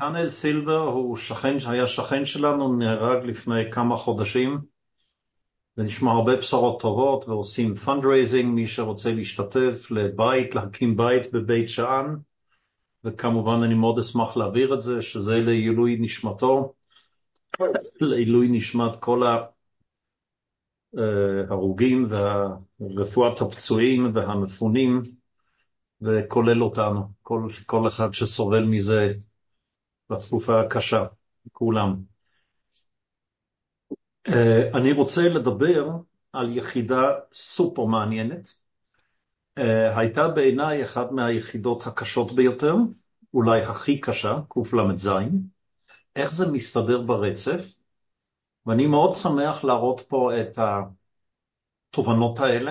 נתנאל סילבר הוא היה שכן שלנו, נהרג לפני כמה חודשים, ונשמע הרבה בשורות טובות, ועושים fundraising, מי שרוצה להשתתף לבית, להקים בית בבית שאן, וכמובן אני מאוד אשמח להעביר את זה, שזה לעילוי נשמתו, לעילוי נשמת כל ההרוגים והרפואת הפצועים והמפונים, וכולל אותנו, כל אחד שסובל מזה בתקופה הקשה, כולם. אני רוצה לדבר על יחידה סופר מעניינת. הייתה בעיניי אחת מהיחידות הקשות ביותר, אולי הכי קשה, קל"ז. איך זה מסתדר ברצף? ואני מאוד שמח להראות פה את התובנות האלה.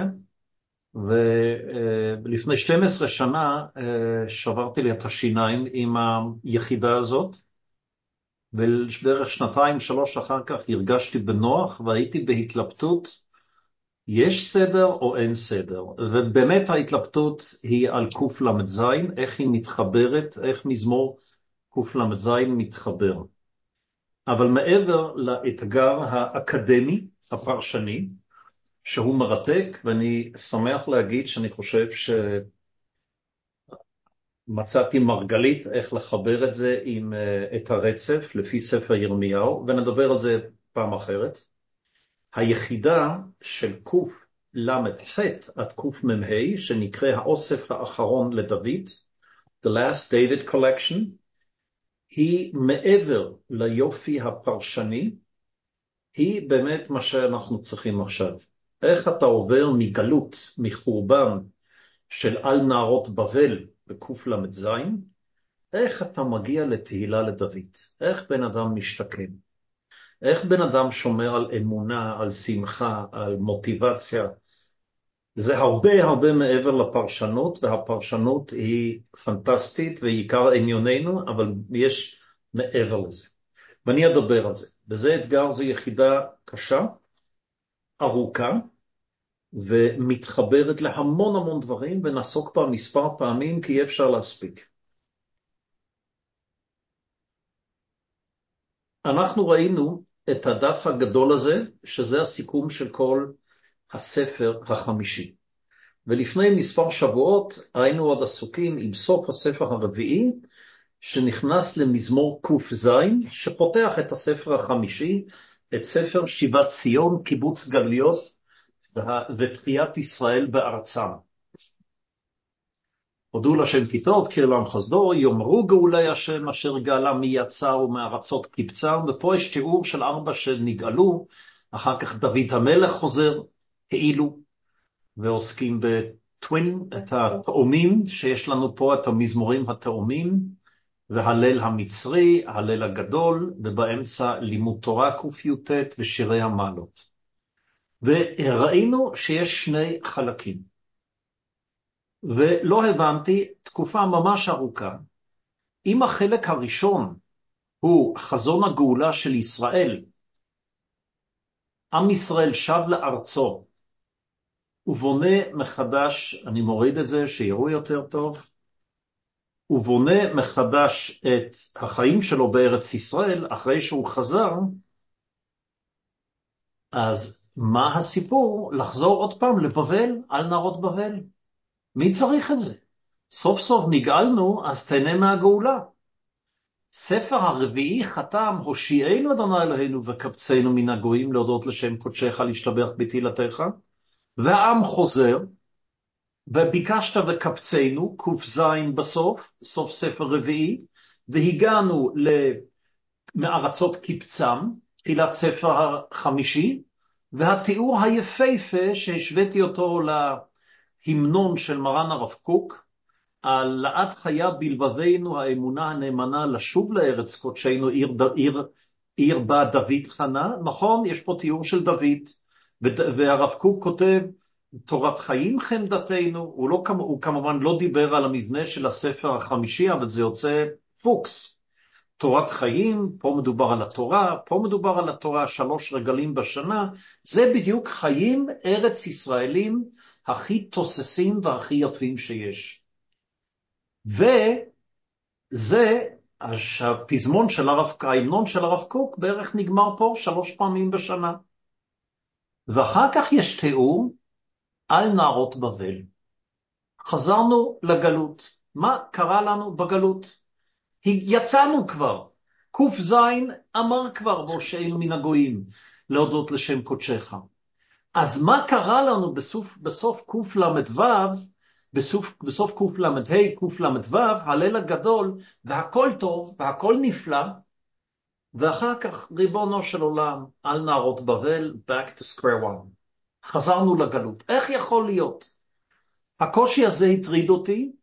ולפני 12 שנה שברתי לי את השיניים עם היחידה הזאת, ובערך 2-3 אחר כך הרגשתי בנוח והייתי בהתלבטות, יש סדר או אין סדר, ובאמת ההתלבטות היא על קל"ז, איך היא מתחברת, איך מזמור קל"ז מתחבר. אבל מעבר לאתגר האקדמי, הפרשני, שהוא מרתק, ואני שמח להגיד שאני חושב שמצאתי מרגלית איך לחבר את זה עם את הרצף לפי ספר ירמיהו, ונדבר על זה פעם אחרת. היחידה של קל"ח עד קמ"ה, שנקרא האוסף האחרון לדוד, The Last David Collection, היא מעבר ליופי הפרשני, היא באמת מה שאנחנו צריכים עכשיו. איך אתה עובר מגלות, מחורבן של על נהרות בבל בקל"ז, איך אתה מגיע לתהילה לדוד, איך בן אדם משתקם. איך בן אדם שומר על אמונה, על שמחה, על מוטיבציה? זה הרבה הרבה מעבר לפרשנות, והפרשנות היא פנטסטית ועיקר ענייננו, אבל יש מעבר לזה. ואני אדבר על זה. וזה אתגר, זו יחידה קשה, ארוכה, ומתחברת להמון המון דברים, ונעסוק בה מספר פעמים כי אי אפשר להספיק. אנחנו ראינו את הדף הגדול הזה, שזה הסיכום של כל הספר החמישי. ולפני מספר שבועות היינו עוד עסוקים עם סוף הספר הרביעי, שנכנס למזמור ק"ז, שפותח את הספר החמישי, את ספר שיבת ציון, קיבוץ גלויות ותחיית ישראל בארצם. הודו לשם כי טוב, כי לעם חסדו, יאמרו גאולי השם אשר גאלם מיצר ומארצות קבצם, ופה יש תיאור של 4 שנגאלו, אחר כך דוד המלך חוזר, כאילו, ועוסקים בטווין, את התאומים, שיש לנו פה את המזמורים התאומים, והלל המצרי, הלל הגדול, ובאמצע לימוד תורה ק"ט ושירי המעלות. וראינו שיש 2 חלקים. ולא הבנתי, תקופה ממש ארוכה, אם החלק הראשון הוא חזון הגאולה של ישראל, עם ישראל שב לארצו, ובונה מחדש, אני מוריד את זה שיראו יותר טוב, ובונה מחדש את החיים שלו בארץ ישראל, אחרי שהוא חזר, אז מה הסיפור? לחזור עוד פעם לבבל, על נהרות בבל. מי צריך את זה? סוף סוף נגאלנו, אז תהנה מהגאולה. ספר הרביעי חתם, הושיענו אדוני אלוהינו וקבצנו מן הגויים להודות לשם קודשך להשתבח בתהילתך, והעם חוזר, וביקשת וקבצנו, ק"ז בסוף, סוף ספר רביעי, והגענו מארצות קבצם, תחילת ספר החמישי, והתיאור היפהפה שהשוויתי אותו להמנון של מרן הרב קוק, על לעד חיה בלבבינו האמונה הנאמנה לשוב לארץ קודשנו עיר בה דוד חנה. נכון, יש פה תיאור של דוד, והרב קוק כותב תורת חיים חמדתנו, הוא כמובן לא דיבר על המבנה של הספר החמישי, אבל זה יוצא פוקס. תורת חיים, פה מדובר על התורה, פה מדובר על התורה 3 רגלים בשנה, זה בדיוק חיים ארץ ישראלים הכי תוססים והכי יפים שיש. וזה הפזמון של ההמנון של הרב קוק בערך נגמר פה 3 פעמים בשנה. ואחר כך יש תיאור על נערות בבל. חזרנו לגלות. מה קרה לנו בגלות? יצאנו כבר. ק"ז אמר כבר בהושענו מן הגויים, להודות לשם קודשך. אז מה קרה לנו בסוף קל"ו, בסוף קל"ה, קל"ו, הליל הגדול, והכל טוב, והכל נפלא, ואחר כך ריבונו של עולם, על נערות בבל, back to square one. חזרנו לגלות. איך יכול להיות? הקושי הזה הטריד אותי,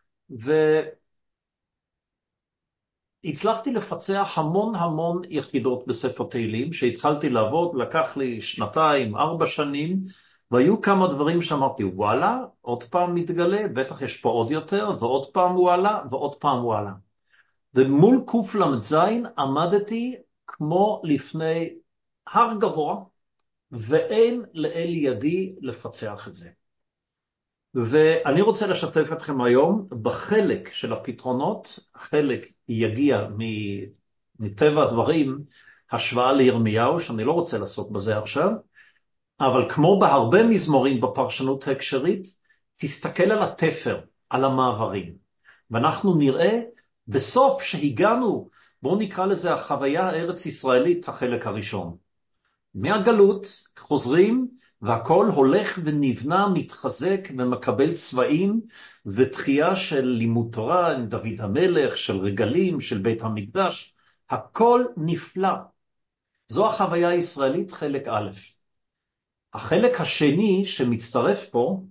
והצלחתי לפצח המון יחידות בספר תהילים, שהתחלתי לעבוד, לקח לי 2, 4 שנים, והיו כמה דברים שאמרתי, וואלה, עוד פעם מתגלה, בטח יש פה עוד יותר, ועוד פעם וואלה, ועוד פעם וואלה. ומול קל"ז עמדתי כמו לפני הר גבוה, ואין לאל ידי לפצח את זה. ואני רוצה לשתף אתכם היום בחלק של הפתרונות. חלק יגיע מטבע הדברים, השוואה לירמיהו, שאני לא רוצה לעסוק בזה עכשיו, אבל כמו בהרבה מזמורים בפרשנות ההקשרית, תסתכל על התפר, על המעברים. ואנחנו נראה בסוף שהגענו, בואו נקרא לזה החוויה הארץ ישראלית, החלק הראשון. מהגלות חוזרים, והכל הולך ונבנה, מתחזק ומקבל צבעים, ותחייה של לימוד תורה, דוד המלך, של רגלים, של בית המקדש, הכל נפלא. זו החוויה הישראלית, חלק א'. החלק השני שמצטרף פה,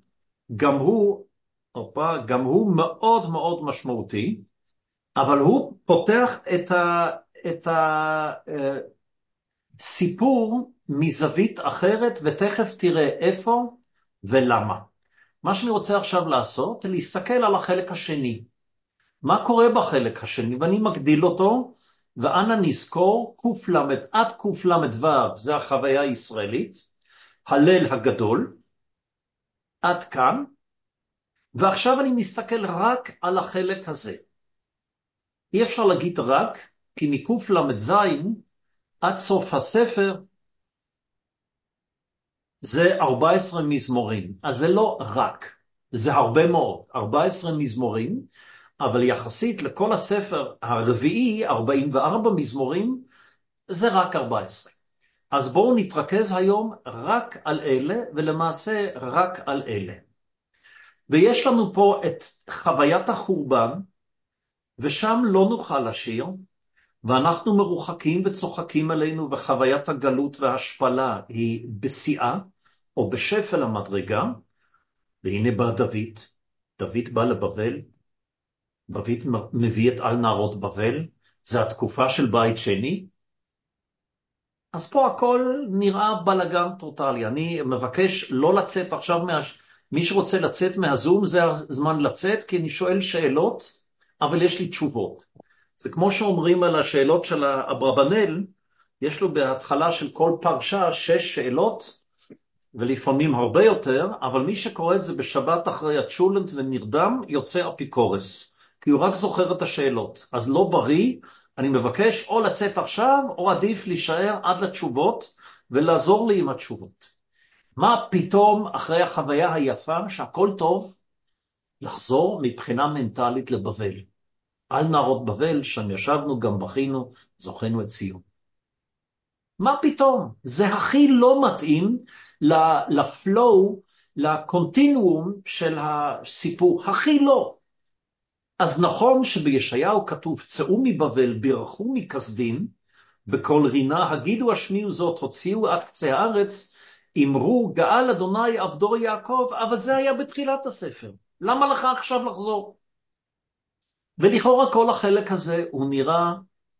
גם הוא מאוד משמעותי, אבל הוא פותח את הסיפור מזווית אחרת, ותכף תראה איפה ולמה. מה שאני רוצה עכשיו לעשות, להסתכל על החלק השני. מה קורה בחלק השני? ואני מגדיל אותו, ואנה נזכור, עד קל"ו, זה החוויה הישראלית, הלל הגדול, עד כאן, ועכשיו אני מסתכל רק על החלק הזה. אי אפשר להגיד רק, כי מקל"ז עד סוף הספר, זה 14 מזמורים. אז זה לא רק, זה הרבה מאוד, 14 מזמורים, אבל יחסית לכל הספר הרביעי, 44 מזמורים, זה רק 14. אז בואו נתרכז היום רק על אלה, ולמעשה רק על אלה. ויש לנו פה את חוויית החורבן, ושם לא נוכל לשיר, ואנחנו מרוחקים וצוחקים עלינו, וחוויית הגלות וההשפלה היא בשיאה, או בשפל המדרגה, והנה בא דוד. דוד בא לבבל, דוד מביא את על נערות בבל, זה התקופה של בית שני, אז פה הכל נראה בלגן טוטלי. אני מבקש לא לצאת עכשיו, מי שרוצה לצאת מהזום זה הזמן לצאת, כי אני שואל שאלות, אבל יש לי תשובות. זה כמו שאומרים על השאלות של אברבנאל, יש לו בהתחלה של כל פרשה 6 שאלות, ולפעמים הרבה יותר, אבל מי שקורא את זה בשבת אחרי הצ'ולנט ונרדם, יוצא אפיקורס, כי הוא רק זוכר את השאלות. אז לא בריא, אני מבקש או לצאת עכשיו, או עדיף להישאר עד לתשובות, ולעזור לי עם התשובות. מה פתאום אחרי החוויה היפה, שהכל טוב, לחזור מבחינה מנטלית לבבל. על נערות בבל, שם ישבנו, גם בכינו, זוכנו את ציון. מה פתאום? זה הכי לא מתאים לפלואו, לקונטינואום של הסיפור, הכי לא. אז נכון שבישעיהו כתוב, צאו מבבל, בירכו מכסדים, בכל רינה, הגידו השמיעו זאת, הוציאו עד קצה הארץ, אמרו, גאל אדוני עבדו יעקב, אבל זה היה בתחילת הספר. למה לך עכשיו לחזור? ולכאורה כל החלק הזה הוא נראה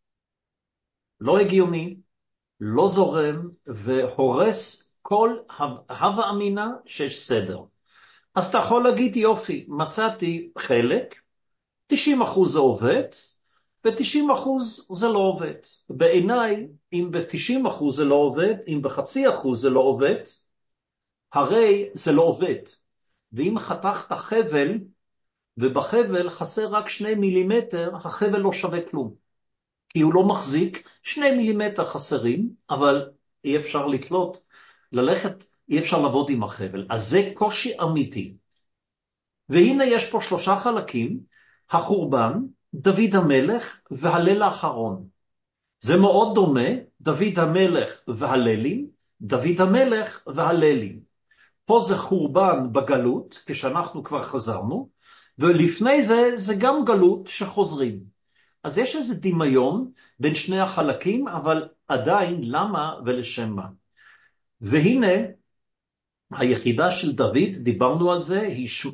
לא הגיוני, לא זורם, והורס כל הווה אמינה שיש סדר. אז אתה יכול להגיד, יופי, מצאתי חלק, 90% זה עובד, ו-90% זה לא עובד. בעיניי, אם ב-90% זה לא עובד, אם ב0.5% זה לא עובד, הרי זה לא עובד. ואם חתכת חבל, ובחבל חסר רק 2 מילימטר, החבל לא שווה כלום. כי הוא לא מחזיק, 2 מילימטר חסרים, אבל אי אפשר לתלות, ללכת, אי אפשר לעבוד עם החבל. אז זה קושי אמיתי. והנה יש פה 3 חלקים, החורבן, דוד המלך והליל האחרון. זה מאוד דומה, דוד המלך והלילים, דוד המלך והלילים. פה זה חורבן בגלות, כשאנחנו כבר חזרנו, ולפני זה, זה גם גלות שחוזרים. אז יש איזה דמיון בין שני החלקים, אבל עדיין למה ולשם מה. והנה, היחידה של דוד, דיברנו על זה,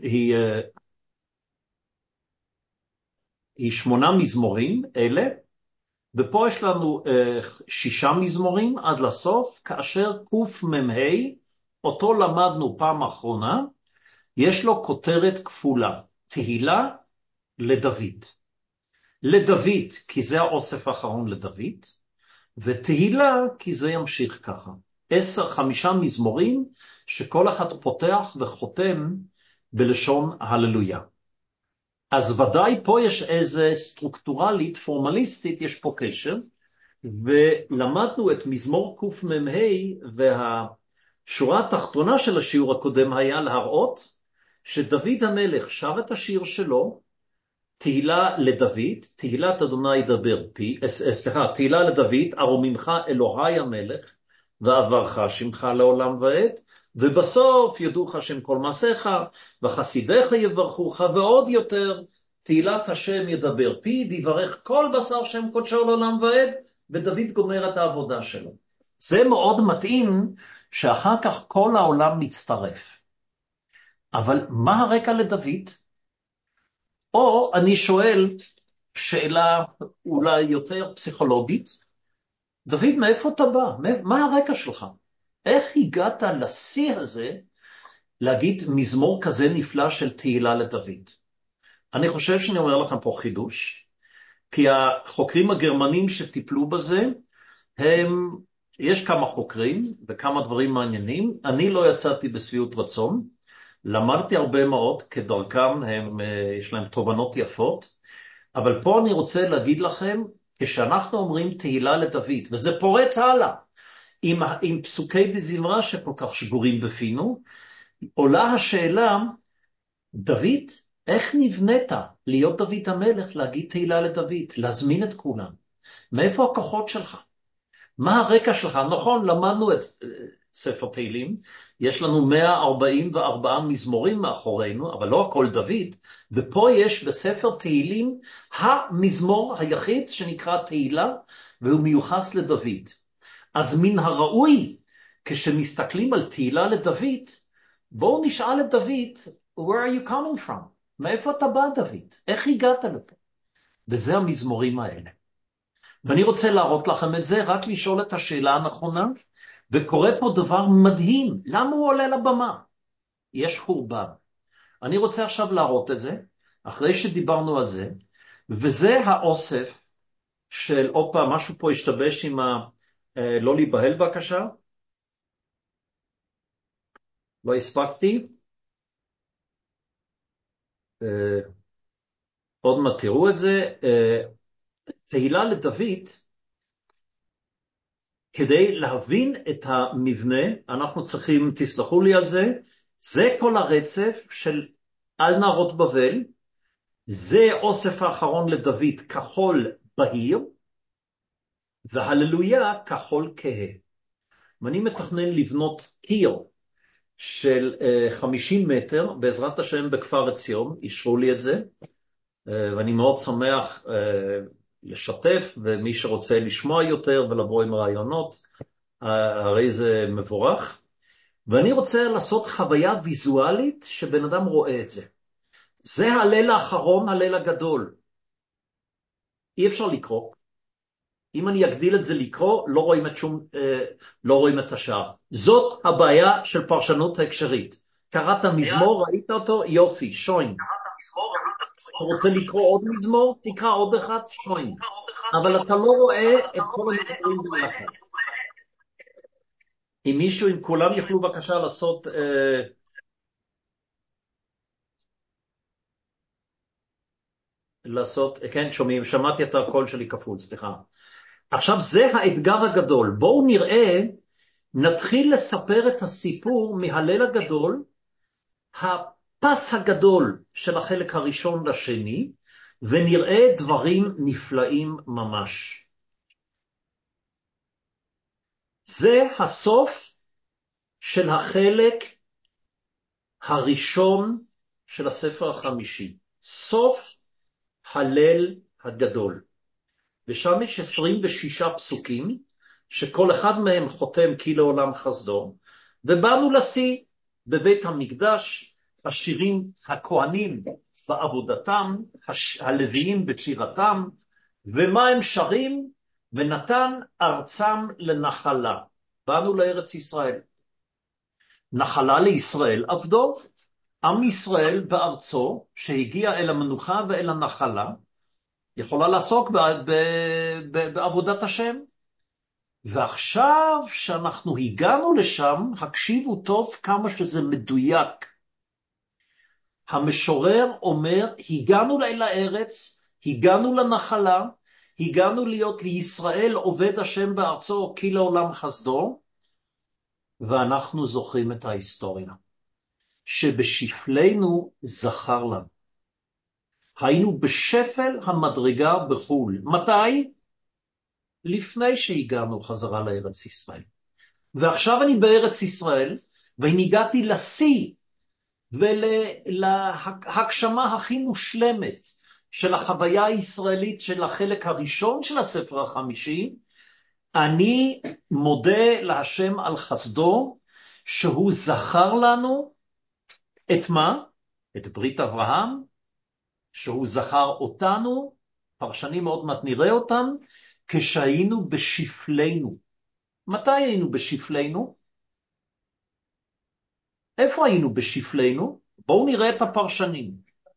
היא 8 מזמורים, אלה, ופה יש לנו 6 מזמורים עד לסוף, כאשר קמ"ה, אותו למדנו פעם אחרונה, יש לו כותרת כפולה, תהילה לדוד. לדוד, כי זה האוסף האחרון לדוד, ותהילה, כי זה ימשיך ככה. 5 מזמורים, שכל אחד פותח וחותם בלשון הללויה. אז ודאי פה יש איזה סטרוקטורלית, פורמליסטית, יש פה קשר, ולמדנו את מזמור קמ"ה, והשורה התחתונה של השיעור הקודם היה להראות, שדוד המלך שר את השיר שלו, תהילה לדוד, תהילת אדוני ידבר פי, תהילה לדוד, ארוממך אלוהי המלך, ועברך שמך לעולם ועד, ובסוף ידעוך שם כל מעשיך, וחסידיך יברכוך, ועוד יותר, תהילת השם ידבר פי, ויברך כל בשר שם קודשו לעולם ועד, ודוד גומר את העבודה שלו. זה מאוד מתאים שאחר כך כל העולם מצטרף. אבל מה הרקע לדוד? או אני שואל שאלה אולי יותר פסיכולוגית, דוד, מאיפה אתה בא? מה הרקע שלך? איך הגעת לשיא הזה להגיד מזמור כזה נפלא של תהילה לדוד? אני חושב שאני אומר לכם פה חידוש, כי החוקרים הגרמנים שטיפלו בזה, יש כמה חוקרים וכמה דברים מעניינים, אני לא יצאתי בשביעות רצון, למדתי הרבה מאוד, כדרכם יש להם תובנות יפות, אבל פה אני רוצה להגיד לכם, כשאנחנו אומרים תהילה לדוד, וזה פורץ הלאה, עם פסוקי דזמרה שכל כך שגורים בפינו, עולה השאלה, דוד, איך נבנית להיות דוד המלך, להגיד תהילה לדוד, להזמין את כולם? מאיפה הכוחות שלך? מה הרקע שלך? נכון, למדנו את ספר תהילים, יש לנו 144 מזמורים מאחורינו, אבל לא הכל דוד, ופה יש בספר תהילים המזמור היחיד שנקרא תהילה, והוא מיוחס לדוד. אז מן הראוי, כשמסתכלים על תהילה לדוד, בואו נשאל את דוד, where are you coming from? מאיפה אתה בא דוד? איך הגעת לפה? וזה המזמורים האלה. ואני רוצה להראות לכם את זה, רק לשאול את השאלה הנכונה, וקורה פה דבר מדהים, למה הוא עולה לבמה? יש חורבן. אני רוצה עכשיו להראות את זה, אחרי שדיברנו על זה, וזה האוסף של, אופה, משהו פה השתבש עם לא להיבהל בבקשה, לא הספקתי, עוד מה תראו את זה, תהילה לדוד, כדי להבין את המבנה, אנחנו צריכים, תסלחו לי על זה, זה כל הרצף של על נהרות בבל, זה אוסף האחרון לדוד כחול בהיר, והללויה כחול כהה. ואני מתכנן לבנות קיר של 50 מטר, בעזרת השם בכפר עציון, אישרו לי את זה, ואני מאוד שמח לשתף, ומי שרוצה לשמוע יותר ולבוא עם רעיונות, הרי זה מבורך. ואני רוצה לעשות חוויה ויזואלית שבן אדם רואה את זה. זה הליל האחרון, הליל הגדול. אי אפשר לקרוא. אם אני אגדיל את זה לקרוא, לא רואים את השאר. זאת הבעיה של פרשנות הקשרית. קראת מזמור, ראית אותו? יופי, שוין. אתה רוצה לקרוא עוד מזמור? תקרא עוד אחד, שוין. אבל אתה לא רואה את כל המזמורים ביחד. אם כולם יוכלו בבקשה לעשות לעשות, כן, שומעים, שמעתי את הקול שלי כפול, סליחה. עכשיו זה האתגר הגדול. בואו נראה, נתחיל לספר את הסיפור מהליל הגדול, הפס הגדול של החלק הראשון לשני, ונראה דברים נפלאים ממש. זה הסוף של החלק הראשון של הספר החמישי, סוף הליל הגדול. ושם יש 26 פסוקים, שכל אחד מהם חותם כי לעולם חסדו, ובאנו לשיא בבית המקדש, השירים הכהנים בעבודתם, הלוויים בשירתם, ומה הם שרים? ונתן ארצם לנחלה. באנו לארץ ישראל. נחלה לישראל עבדו, עם ישראל בארצו, שהגיע אל המנוחה ואל הנחלה, יכולה לעסוק בעבודת השם. ועכשיו שאנחנו הגענו לשם, הקשיבו טוב כמה שזה מדויק. המשורר אומר, הגענו אל הארץ, הגענו לנחלה, הגענו להיות לישראל עובד השם בארצו כי לעולם חסדו, ואנחנו זוכרים את ההיסטוריה, שבשפלנו זכר לנו. היינו בשפל המדרגה בחול. מתי? לפני שהגענו חזרה לארץ ישראל. ועכשיו אני בארץ ישראל, והגעתי לשיא ולהגשמה הכי מושלמת של החוויה הישראלית של החלק הראשון של הספר החמישי. אני מודה להשם על חסדו, שהוא זכר לנו את מה? את ברית אברהם, שהוא זכר אותנו, פרשנים מאוד מעט נראה אותם, כשהיינו בשפלנו. מתי היינו בשפלנו? איפה היינו בשפלנו? בואו נראה את הפרשנים.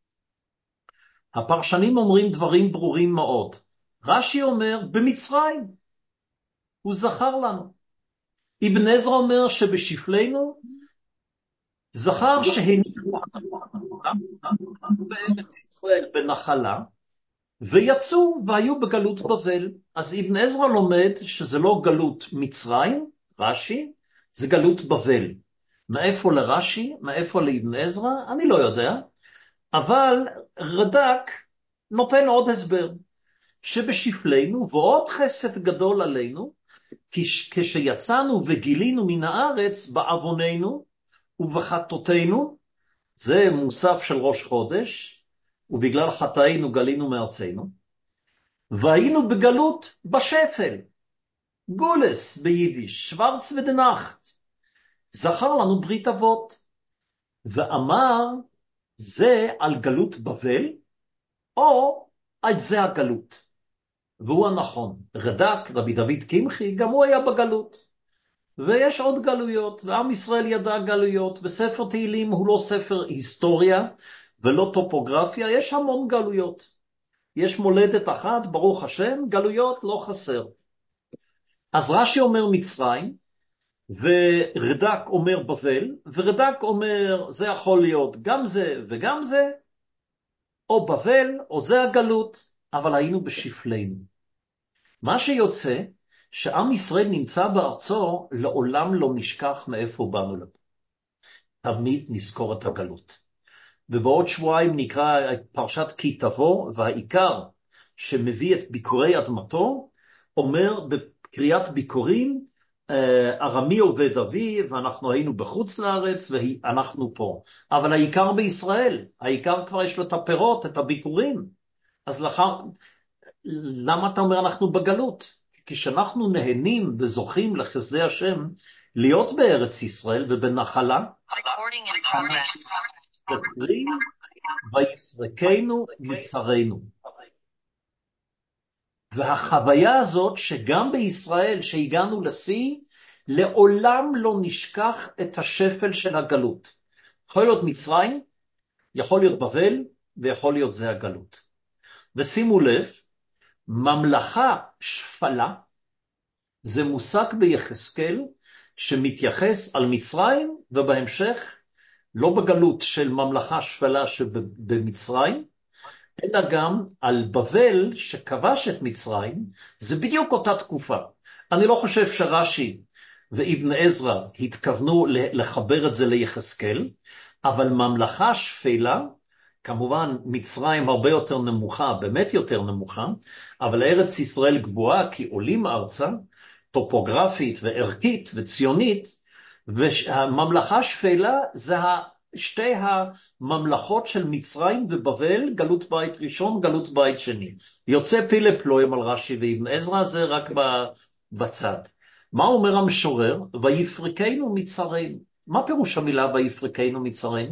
הפרשנים אומרים דברים ברורים מאוד. רש"י אומר, במצרים. הוא זכר לנו. אבן עזרא אומר שבשפלנו זכר שהניחו בארץ ישראל בנחלה, ויצאו והיו בגלות בבל. אז אבן עזרא לומד שזה לא גלות מצרים, רש"י, זה גלות בבל. מאיפה לרש"י, מאיפה לאבן עזרא, אני לא יודע, אבל רד"ק נותן עוד הסבר, שבשפלנו ועוד חסד גדול עלינו, כשיצאנו וגילינו מן הארץ בעווננו ובחטאותינו, זה מוסף של ראש חודש, ובגלל חטאינו גלינו מארצנו, והיינו בגלות בשפל, גולס ביידיש, שוורץ ודנחת, זכר לנו ברית אבות, ואמר, זה על גלות בבל, או על זה הגלות. והוא הנכון. רד"ק, רבי דוד קמחי, גם הוא היה בגלות. ויש עוד גלויות, ועם ישראל ידע גלויות, וספר תהילים הוא לא ספר היסטוריה, ולא טופוגרפיה, יש המון גלויות. יש מולדת אחת, ברוך השם, גלויות לא חסר. אז רש"י אומר מצרים, ורד"ק אומר בבל, ורד"ק אומר זה יכול להיות גם זה וגם זה, או בבל או זה הגלות, אבל היינו בשפלנו. מה שיוצא שעם ישראל נמצא בארצו, לעולם לא נשכח מאיפה באנו לפה. תמיד נזכור את הגלות. ובעוד שבועיים נקרא פרשת כי תבוא, והעיקר שמביא את ביקורי אדמתו, אומר בקריאת ביקורים, ארמי עובד אבי, ואנחנו היינו בחוץ לארץ, ואנחנו פה. אבל העיקר בישראל, העיקר כבר יש לו את הפירות, את הביקורים. אז למה אתה אומר אנחנו בגלות? כשאנחנו נהנים וזוכים לחסדי השם, להיות בארץ ישראל ובנחלה, תקרים ויפרקנו מצרינו. והחוויה הזאת שגם בישראל שהגענו לשיא, לעולם לא נשכח את השפל של הגלות. יכול להיות מצרים, יכול להיות בבל, ויכול להיות זה הגלות. ושימו לב, ממלכה שפלה, זה מושג ביחזקאל שמתייחס על מצרים, ובהמשך לא בגלות של ממלכה שפלה שבמצרים, אלא גם על בבל שכבש את מצרים, זה בדיוק אותה תקופה. אני לא חושב שרש"י ואבן עזרא התכוונו לחבר את זה ליחזקאל, אבל ממלכה שפלה, כמובן מצרים הרבה יותר נמוכה, באמת יותר נמוכה, אבל ארץ ישראל גבוהה כי עולים ארצה, טופוגרפית וערכית וציונית, והממלכה שפלה זה שתי הממלכות של מצרים ובבל, גלות בית ראשון, גלות בית שני. יוצא פילה פלויים על רש"י ואבן עזרא, זה רק בצד. מה אומר המשורר? ויפרקנו מצרינו. מה פירוש המילה ויפרקנו מצרינו?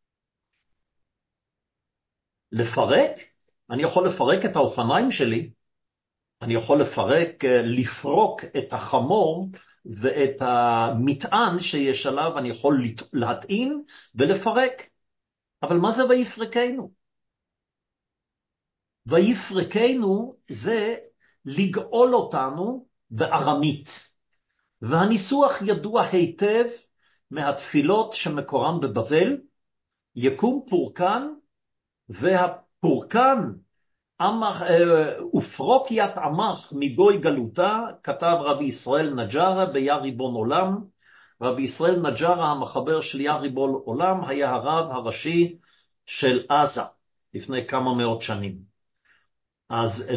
לפרק? אני יכול לפרק את האופניים שלי, אני יכול לפרוק את החמור ואת המטען שיש עליו, אני יכול להטעין ולפרק. אבל מה זה ויפרקנו? ויפרקנו זה לגאול אותנו בארמית. והניסוח ידוע היטב מהתפילות שמקורם בבבל, יקום פורקן, והפורקן ופרוקיית עמך מגוי גלותה, כתב רבי ישראל נג'רה ביה ריבון עולם. רבי ישראל נג'רה, המחבר של יה ריבון עולם, היה הרב הראשי של עזה לפני כמה מאות שנים. אז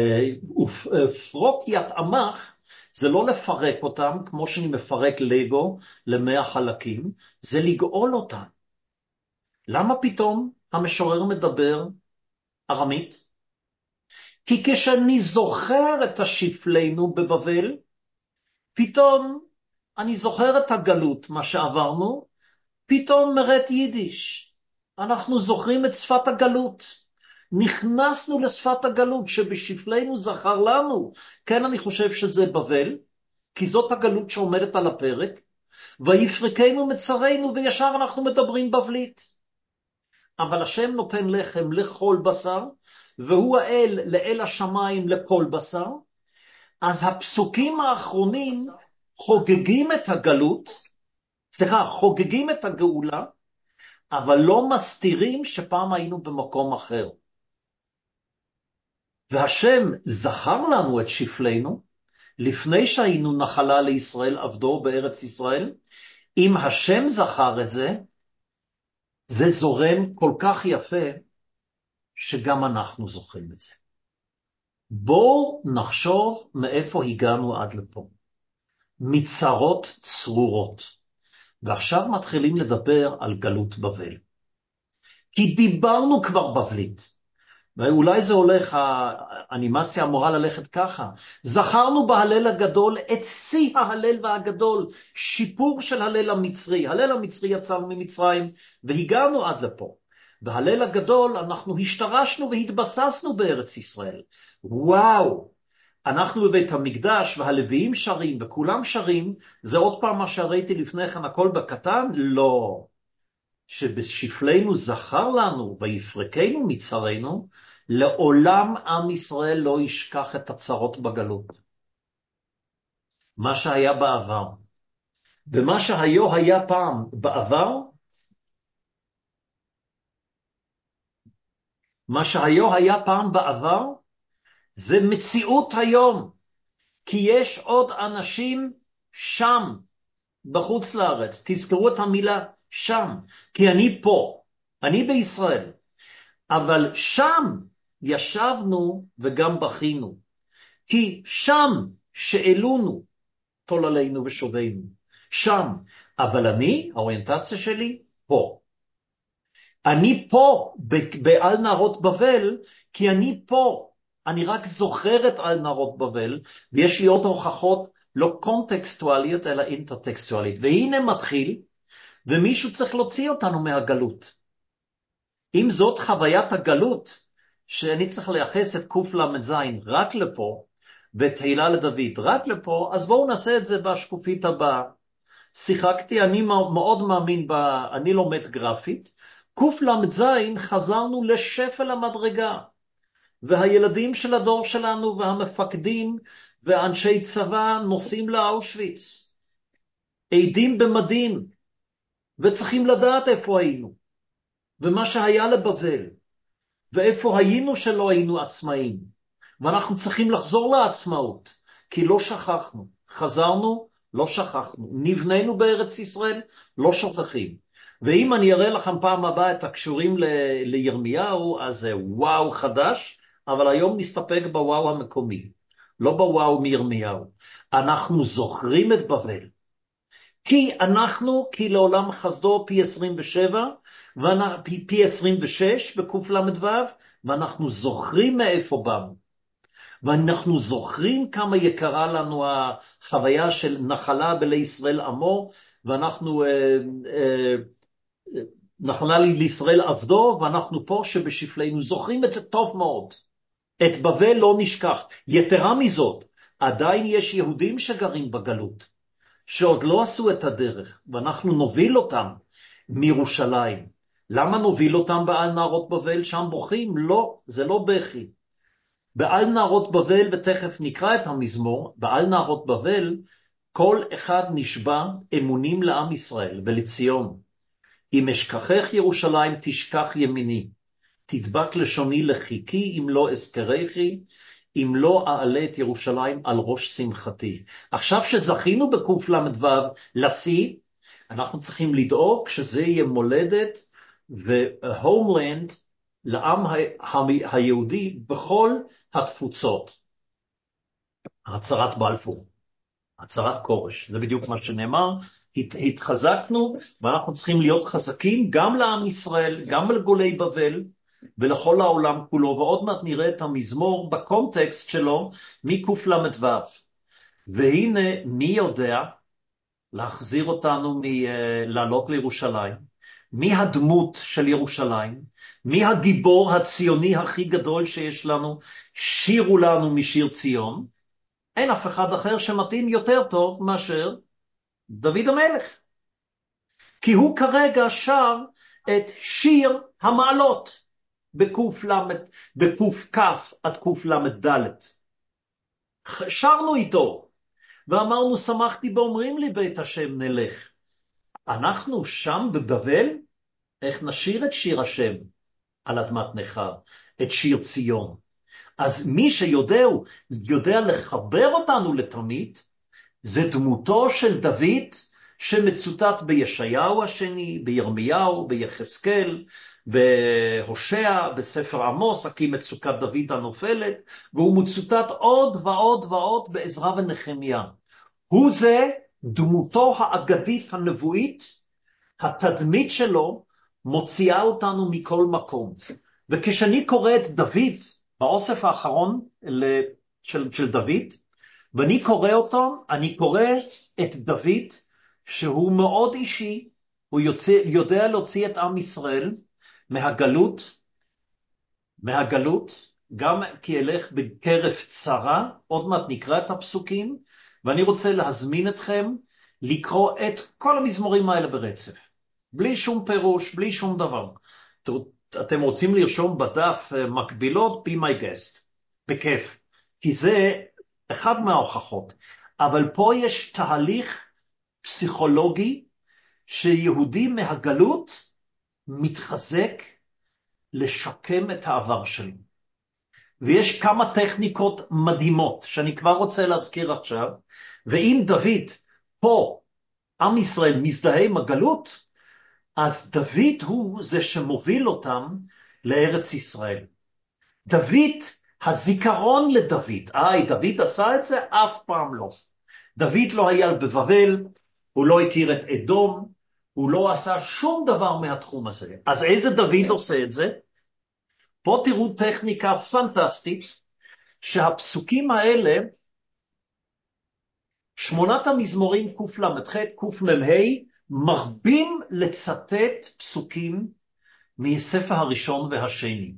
פרוקיית עמך זה לא לפרק אותם כמו שאני מפרק לגו ל100 חלקים, זה לגאול אותם. למה פתאום המשורר מדבר ארמית? כי כשאני זוכר את השפלנו בבבל, פתאום אני זוכר את הגלות, מה שעברנו, פתאום מרד יידיש. אנחנו זוכרים את שפת הגלות. נכנסנו לשפת הגלות שבשפלנו זכר לנו. כן, אני חושב שזה בבל, כי זאת הגלות שעומדת על הפרק, ויפרקנו מצרינו, וישר אנחנו מדברים בבלית. אבל השם נותן לחם לכל בשר, והוא האל לאל השמיים לכל בשר. אז הפסוקים האחרונים חוגגים את הגלות, חוגגים את הגאולה, אבל לא מסתירים שפעם היינו במקום אחר. והשם זכר לנו את שפלנו, לפני שהיינו נחלה לישראל עבדו בארץ ישראל. אם השם זכר את זה, זה זורם כל כך יפה, שגם אנחנו זוכרים את זה. בואו נחשוב מאיפה הגענו עד לפה. מצרות צרורות. ועכשיו מתחילים לדבר על גלות בבל. כי דיברנו כבר בבלית. ואולי זה הולך, האנימציה אמורה ללכת ככה. זכרנו בהלל הגדול את שיא ההלל והגדול, שיפור של הלל המצרי. הלל המצרי יצאנו ממצרים והגענו עד לפה. בהלל הגדול אנחנו השתרשנו והתבססנו בארץ ישראל. וואו, אנחנו בבית המקדש והלוויים שרים וכולם שרים, זה עוד פעם מה שהראיתי לפני כן, הכל בקטן? לא. שבשפלנו זכר לנו ויפרקנו מצרינו, לעולם עם ישראל לא ישכח את הצרות בגלות. מה שהיה בעבר. ומה שהיו היה פעם בעבר, מה שהיו היה פעם בעבר, זה מציאות היום. כי יש עוד אנשים שם, בחוץ לארץ. תזכרו את המילה שם, כי אני פה, אני בישראל. אבל שם ישבנו וגם בכינו. כי שם שאלונו תוללינו ושובנו. שם. אבל אני, האוריינטציה שלי, פה. אני פה בעל נהרות בבל, כי אני פה. אני רק זוכרת על נהרות בבל, ויש לי עוד הוכחות לא קונטקסטואליות, אלא אינטרטקסטואלית. והנה מתחיל, ומישהו צריך להוציא אותנו מהגלות. אם זאת חוויית הגלות, שאני צריך לייחס את קל"ז רק לפה, ותהילה לדוד רק לפה, אז בואו נעשה את זה בשקופית הבאה. שיחקתי, אני מאוד מאמין, אני לומד גרפית, קל"ז חזרנו לשפל המדרגה, והילדים של הדור שלנו והמפקדים ואנשי צבא נוסעים לאושוויץ, עדים במדים, וצריכים לדעת איפה היינו, ומה שהיה לבבל. ואיפה היינו שלא היינו עצמאים? ואנחנו צריכים לחזור לעצמאות, כי לא שכחנו. חזרנו, לא שכחנו. נבנינו בארץ ישראל, לא שוכחים. ואם אני אראה לכם פעם הבאה את הקשורים לירמיהו, אז זה וואו חדש, אבל היום נסתפק בוואו המקומי, לא בוואו מירמיהו. אנחנו זוכרים את בבל. כי לעולם חסדו פי 27, פי 26 בקוף למדו, ואנחנו זוכרים מאיפה באנו. ואנחנו זוכרים כמה יקרה לנו החוויה של נחלה בלי ישראל עמו, ואנחנו נחלה לישראל עבדו, ואנחנו פה שבשפלנו זוכרים את זה טוב מאוד. את בבל לא נשכח. יתרה מזאת, עדיין יש יהודים שגרים בגלות, שעוד לא עשו את הדרך, ואנחנו נוביל אותם מירושלים. למה נוביל אותם בעל נהרות בבל? שם בוכים? לא, זה לא בכי. בעל נהרות בבל, ותכף נקרא את המזמור, בעל נהרות בבל, כל אחד נשבע אמונים לעם ישראל ולציון. אם אשכחך ירושלים תשכח ימיני, תדבק לשוני לחיקי אם לא אזכרכי, אם לא אעלה את ירושלים על ראש שמחתי. עכשיו שזכינו בקוף למדו לשיא, אנחנו צריכים לדאוג שזה יהיה מולדת והומלנד לעם היהודי בכל התפוצות. הצהרת בלפור, הצהרת כורש, זה בדיוק מה שנאמר, התחזקנו ואנחנו צריכים להיות חזקים גם לעם ישראל, גם לגולי בבל ולכל העולם כולו, ועוד מעט נראה את המזמור בקונטקסט שלו מקוף למדו. והנה מי יודע להחזיר אותנו לעלות לירושלים? מי הדמות של ירושלים? מי הגיבור הציוני הכי גדול שיש לנו? שירו לנו משיר ציון. אין אף אחד אחר שמתאים יותר טוב מאשר דוד המלך. כי הוא כרגע שר את שיר המעלות בקוף כף עד קוף למד ד'. שרנו איתו ואמרנו שמחתי באומרים לי בית השם נלך. אנחנו שם בבבל, איך נשיר את שיר השם על אדמת נחר, את שיר ציון. אז מי שיודע, הוא יודע לחבר אותנו לתמיד, זה דמותו של דוד שמצוטט בישעיהו השני, בירמיהו, ביחזקאל, בהושע, בספר עמוס, הקים מצוקת דוד הנופלת, והוא מצוטט עוד ועוד ועוד בעזרא ונחמיה. הוא זה דמותו האגדית הנבואית, התדמית שלו מוציאה אותנו מכל מקום. וכשאני קורא את דוד, באוסף האחרון של דוד, ואני קורא אותו, אני קורא את דוד שהוא מאוד אישי, הוא יודע להוציא את עם ישראל מהגלות, גם כי ילך בקרב צרה, עוד מעט נקרא את הפסוקים, ואני רוצה להזמין אתכם לקרוא את כל המזמורים האלה ברצף, בלי שום פירוש, בלי שום דבר. אתם רוצים לרשום בדף מקבילות, be my guest, בכיף, כי זה אחד מההוכחות. אבל פה יש תהליך פסיכולוגי שיהודי מהגלות מתחזק לשקם את העבר שלו. ויש כמה טכניקות מדהימות שאני כבר רוצה להזכיר עכשיו, ואם דוד פה, עם ישראל מזדהה עם הגלות, אז דוד הוא זה שמוביל אותם לארץ ישראל. דוד, הזיכרון לדוד, דוד עשה את זה? אף פעם לא. דוד לא היה בבבל, הוא לא הכיר את אדום, הוא לא עשה שום דבר מהתחום הזה. אז איזה דוד עושה את זה? פה תראו טכניקה פנטסטית, שהפסוקים האלה, 8 המזמורים קל"ח, קמ"ה, מרבים לצטט פסוקים מספר הראשון והשני.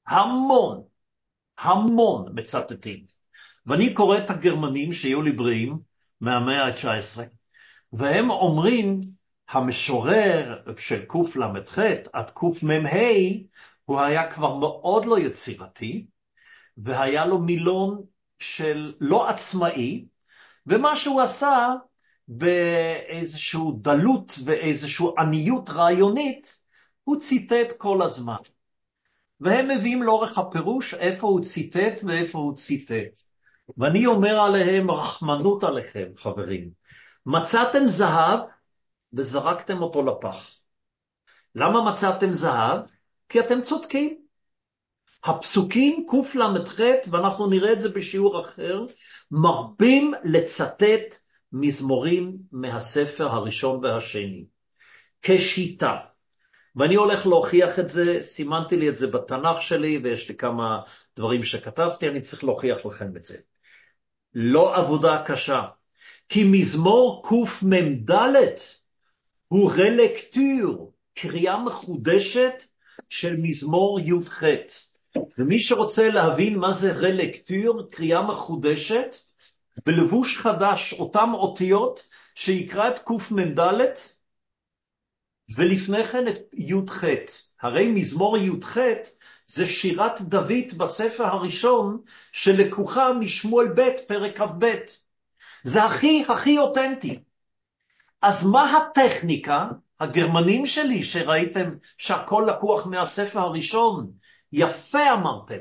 המון מצטטים. ואני קורא את הגרמנים שיהיו לי בריאים מהמאה ה-19, והם אומרים, המשורר של קל"ח עד קמ"ה, הוא היה כבר מאוד לא יצירתי, והיה לו מילון של לא עצמאי, ומה שהוא עשה באיזשהו דלות ואיזשהו עניות רעיונית, הוא ציטט כל הזמן. והם מביאים לאורך הפירוש איפה הוא ציטט ואיפה הוא ציטט. ואני אומר עליהם, רחמנות עליכם, חברים. מצאתם זהב וזרקתם אותו לפח. למה מצאתם זהב? כי אתם צודקים. הפסוקים קל"ח, ואנחנו נראה את זה בשיעור אחר, מרבים לצטט מזמורים מהספר הראשון והשני, כשיטה. ואני הולך להוכיח את זה, סימנתי לי את זה בתנ"ך שלי, ויש לי כמה דברים שכתבתי, אני צריך להוכיח לכם את זה. לא עבודה קשה, כי מזמור קמ"ד הוא רלקטור, קריאה מחודשת של מזמור י"ח. ומי שרוצה להבין מה זה רלקטור, קריאה מחודשת, בלבוש חדש, אותם אותיות, שיקרא את קמ"ד, ולפני כן את י"ח. הרי מזמור י"ח זה שירת דוד בספר הראשון, שלקוחה משמואל ב' פרק כ"ב. זה הכי אותנטי. אז מה הטכניקה? הגרמנים שלי שראיתם שהכל לקוח מהספר הראשון, יפה אמרתם.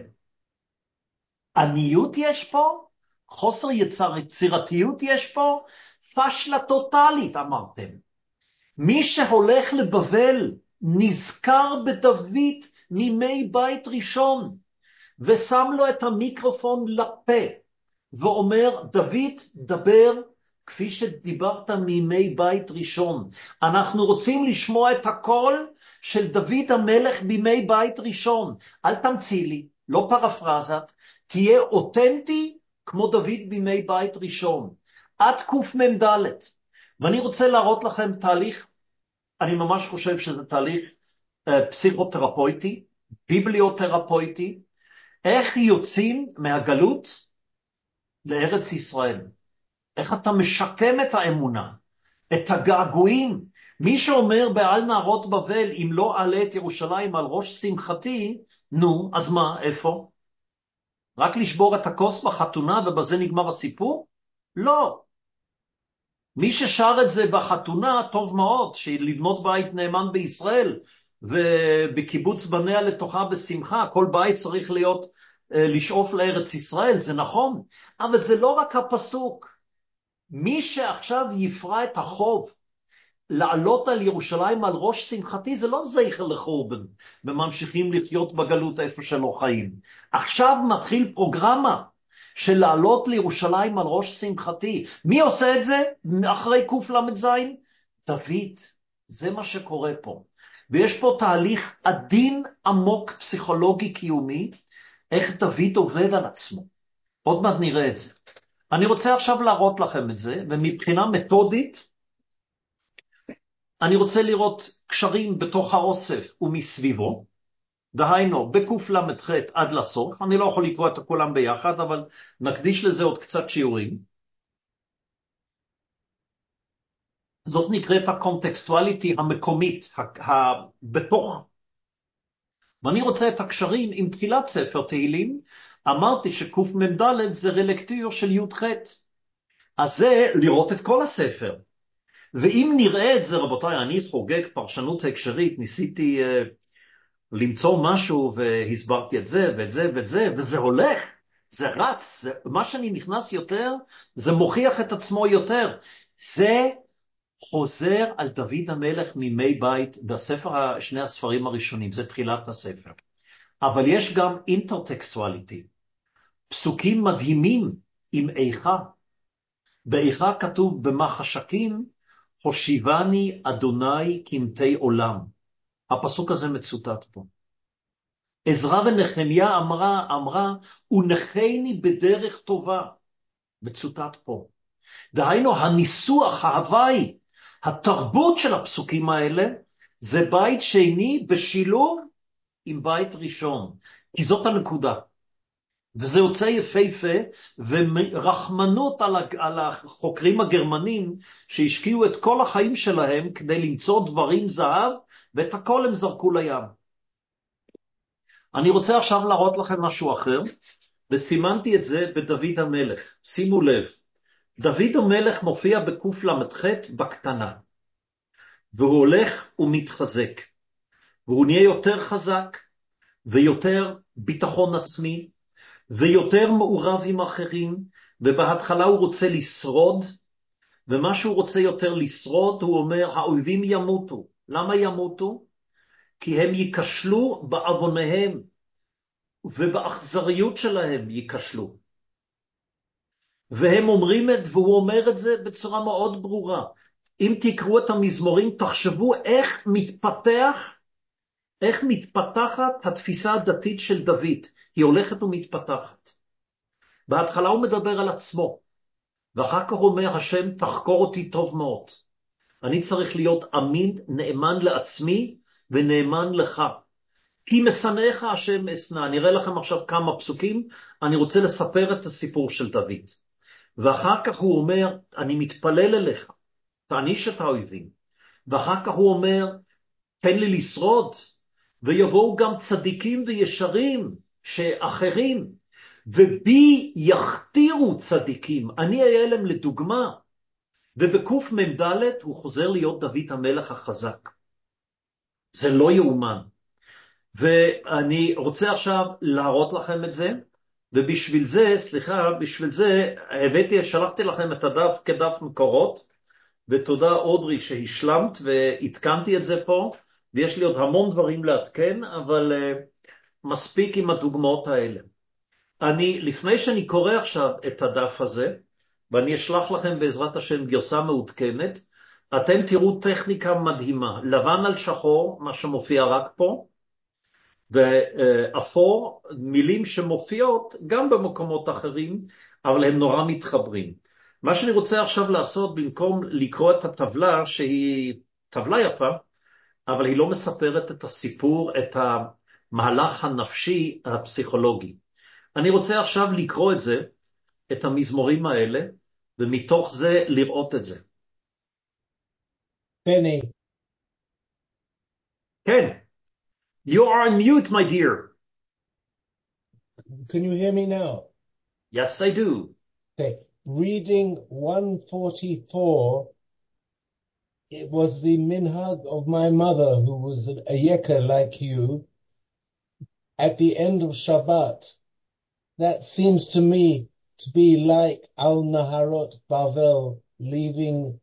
עניות יש פה? חוסר יצירתיות יש פה? פשלה טוטלית אמרתם. מי שהולך לבבל נזכר בדוד מימי בית ראשון, ושם לו את המיקרופון לפה, ואומר, דוד, דבר כפי שדיברת מימי בית ראשון. אנחנו רוצים לשמוע את הקול של דוד המלך בימי בית ראשון. אל תמציא לי, לא פרפרזת, תהיה אותנטי כמו דוד בימי בית ראשון. עד קמ"ד. ואני רוצה להראות לכם תהליך, אני ממש חושב שזה תהליך פסיכותרפויטי, ביבליותרפויטי, איך יוצאים מהגלות לארץ ישראל. איך אתה משקם את האמונה, את הגעגועים. מי שאומר בעל נהרות בבל, אם לא עלה את ירושלים על ראש שמחתי, נו, אז מה, איפה? רק לשבור את הכוס בחתונה ובזה נגמר הסיפור? לא. מי ששר את זה בחתונה, טוב מאוד, שלבנות בית נאמן בישראל, ובקיבוץ בניה לתוכה בשמחה, כל בית צריך להיות, לשאוף לארץ ישראל, זה נכון, אבל זה לא רק הפסוק. מי שעכשיו יפרע את החוב, לעלות על ירושלים על ראש שמחתי, זה לא זכר לחורבן, וממשיכים לחיות בגלות איפה שלא חיים. עכשיו מתחיל פרוגרמה, של לעלות לירושלים על ראש שמחתי. מי עושה את זה? אחרי קל"ז? דוד. זה מה שקורה פה. ויש פה תהליך עדין עמוק פסיכולוגי קיומי, איך דוד עובד על עצמו. עוד מעט נראה את זה. אני רוצה עכשיו להראות לכם את זה, ומבחינה מתודית, אני רוצה לראות קשרים בתוך האוסף ומסביבו, דהיינו, בקל"ח עד לסוף, אני לא יכול לקרוא את כולם ביחד, אבל נקדיש לזה עוד קצת שיעורים. זאת נקראת הקונטקסטואליטי המקומית, בתוך. ואני רוצה את הקשרים עם תחילת ספר תהילים, אמרתי שקמ"ד זה רלקטור של י"ח. אז זה לראות את כל הספר. ואם נראה את זה, רבותיי, אני חוגג פרשנות הקשרית, ניסיתי למצוא משהו והסברתי את זה ואת זה ואת זה, וזה הולך, זה רץ, מה שאני נכנס יותר, זה מוכיח את עצמו יותר. זה חוזר על דוד המלך מימי בית, בספר, שני הספרים הראשונים, זה תחילת הספר. אבל יש גם אינטרטקסטואליטי, פסוקים מדהימים עם איכה. באיכה כתוב במחשכים, הושיבני אדוני כמתי עולם. הפסוק הזה מצוטט פה. עזרא ונחמיה אמרה, ונחני בדרך טובה. מצוטט פה. דהיינו, הניסוח, ההוואי, התרבות של הפסוקים האלה, זה בית שני בשילוב עם בית ראשון. כי זאת הנקודה. וזה יוצא יפהפה, ורחמנות על החוקרים הגרמנים, שהשקיעו את כל החיים שלהם כדי למצוא דברים זהב, ואת הכל הם זרקו לים. אני רוצה עכשיו להראות לכם משהו אחר, וסימנתי את זה בדוד המלך. שימו לב, דוד המלך מופיע בקל"ח בקטנה, והוא הולך ומתחזק, והוא נהיה יותר חזק, ויותר ביטחון עצמי, ויותר מעורב עם אחרים, ובהתחלה הוא רוצה לשרוד, ומה שהוא רוצה יותר לשרוד, הוא אומר, האויבים ימותו. למה ימותו? כי הם ייכשלו בעוונותיהם, ובאכזריות שלהם ייכשלו. והם אומרים והוא אומר את זה בצורה מאוד ברורה. אם תקראו את המזמורים, תחשבו איך מתפתחת התפיסה הדתית של דוד. היא הולכת ומתפתחת. בהתחלה הוא מדבר על עצמו, ואחר כך הוא אומר, השם תחקור אותי טוב מאוד. אני צריך להיות אמין, נאמן לעצמי ונאמן לך. כי משנאיך השם אשנא. אני אראה לכם עכשיו כמה פסוקים, אני רוצה לספר את הסיפור של דוד. ואחר כך הוא אומר, אני מתפלל אליך, תעניש את האויבים. ואחר כך הוא אומר, תן לי לשרוד, ויבואו גם צדיקים וישרים שאחרים, ובי יכתירו צדיקים, אני אהיה להם לדוגמה. ובקוף מ"ד הוא חוזר להיות דוד המלך החזק. זה לא יאומן. ואני רוצה עכשיו להראות לכם את זה, ובשביל זה, בשביל זה שלחתי לכם את הדף כדף מקורות, ותודה אודרי שהשלמת והתקנתי את זה פה, ויש לי עוד המון דברים להתקן, אבל מספיק עם הדוגמאות האלה. לפני שאני קורא עכשיו את הדף הזה, ואני אשלח לכם בעזרת השם גרסה מעודכנת, אתם תראו טכניקה מדהימה, לבן על שחור, מה שמופיע רק פה, ואפור, מילים שמופיעות גם במקומות אחרים, אבל הם נורא מתחברים. מה שאני רוצה עכשיו לעשות, במקום לקרוא את הטבלה, שהיא טבלה יפה, אבל היא לא מספרת את הסיפור, את המהלך הנפשי הפסיכולוגי. אני רוצה עכשיו לקרוא את זה, את המזמורים האלה, ומתוך זה לראות את זה. בני. כן. You are on mute, my dear. Can you hear me now? Yes, I do. Okay. Reading 144, it was the minhag of my mother, who was a Yekka like you, at the end of Shabbat. That seems to me to be like Al Naharot Bavel leaving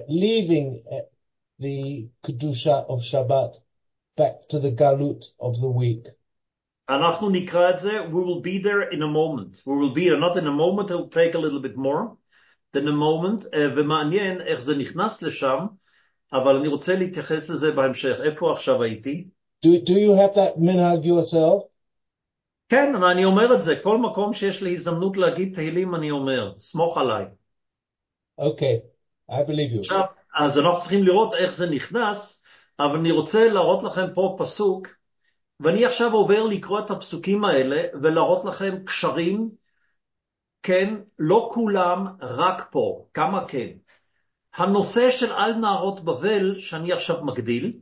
the Kedusha of Shabbat back to the Galut of the week. אנחנו נקרא את זה, we will be there in a moment. We will be there, not in a moment, it will take a little bit more than a moment, ומעניין איך זה נכנס לשם, אבל אני רוצה להתייחס לזה בהמשך. איפה עכשיו הייתי? Do you have that minhag yourself? כן, אני אומר את זה, כל מקום שיש לי הזדמנות להגיד תהילים אני אומר, סמוך עליי. Okay, I believe you. עכשיו, אז אנחנו צריכים לראות איך זה נכנס, אבל אני רוצה להראות לכם פה פסוק, ואני עכשיו עובר לקרוא את הפסוקים האלה, ולהראות לכם קשרים, כן, לא כולם, רק פה, כמה כן. הנושא של על נהרות בבל, שאני עכשיו מגדיל,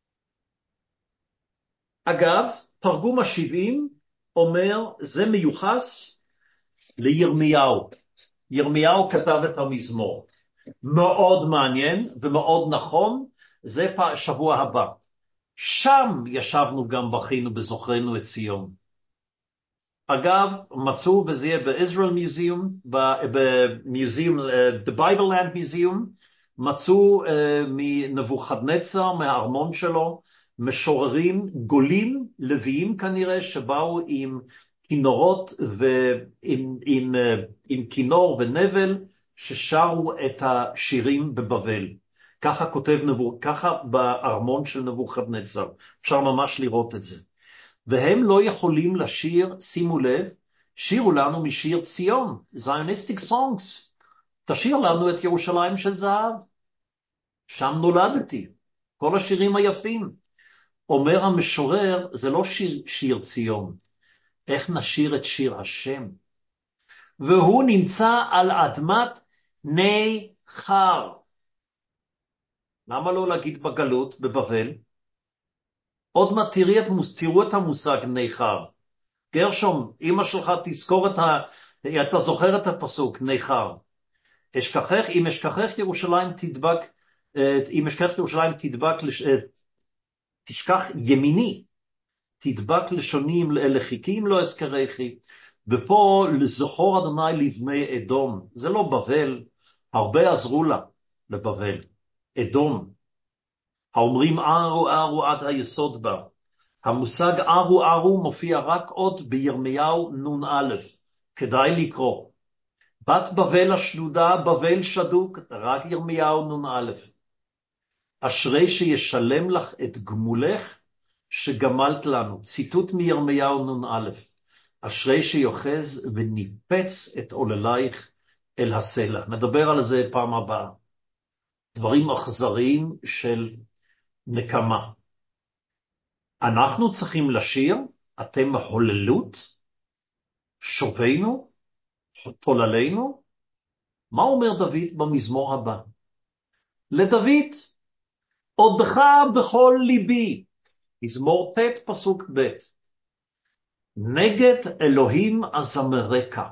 אגב, תרגום ה-70 אומר, זה מיוחס לירמיהו. ירמיהו כתב את המזמור. מאוד מעניין ומאוד נכון, זה שבוע הבא. שם ישבנו גם בכינו בזוכרנו את ציון. אגב, מצאו וזה יהיה ב-Israel Museum, ב-Museum, the Bible Land Museum, מצאו מנבוכדנצר, מהארמון שלו, משוררים גולים, לוויים כנראה, שבאו עם כינורות עם כינור ונבל, ששרו את השירים בבבל. ככה בארמון של נבוכדנצר. אפשר ממש לראות את זה. והם לא יכולים לשיר, שימו לב, שירו לנו משיר ציון, Zionistic songs. תשאיר לנו את ירושלים של זהב. שם נולדתי. כל השירים היפים. אומר המשורר, זה לא שיר ציון. איך נשיר את שיר השם? והוא נמצא על אדמת ניכר. למה לא להגיד בגלות, בבבל? עוד מעט תראו את המושג ניכר. גרשום, אמא שלך תזכור אתה זוכר את הפסוק, ניכר. אם אשכחך ירושלים תדבק, תשכח ימיני, תדבק לשונים לחיקים לא אזכרכי. ופה לזכור אדוני לבני אדום, זה לא בבל, הרבה עזרו לה לבבל, אדום, האומרים ארו ארו עד היסוד בה. המושג ארו ארו מופיע רק עוד בירמיהו נ"א, כדאי לקרוא. בת בבל השדודה, בבל שדוק, רק ירמיהו נ"א. אשרי שישלם לך את גמולך שגמלת לנו. ציטוט מירמיהו נ"א. אשרי שיוחז וניפץ את עוללייך אל הסלע. נדבר על זה פעם הבאה. דברים אכזריים של נקמה. אנחנו צריכים לשיר, אתם הוללות, שובנו, תוללינו. מה אומר דוד במזמור הבא? לדוד, עודך בכל ליבי, מזמור ט' פסוק ב', נגד אלוהים אזמרקה.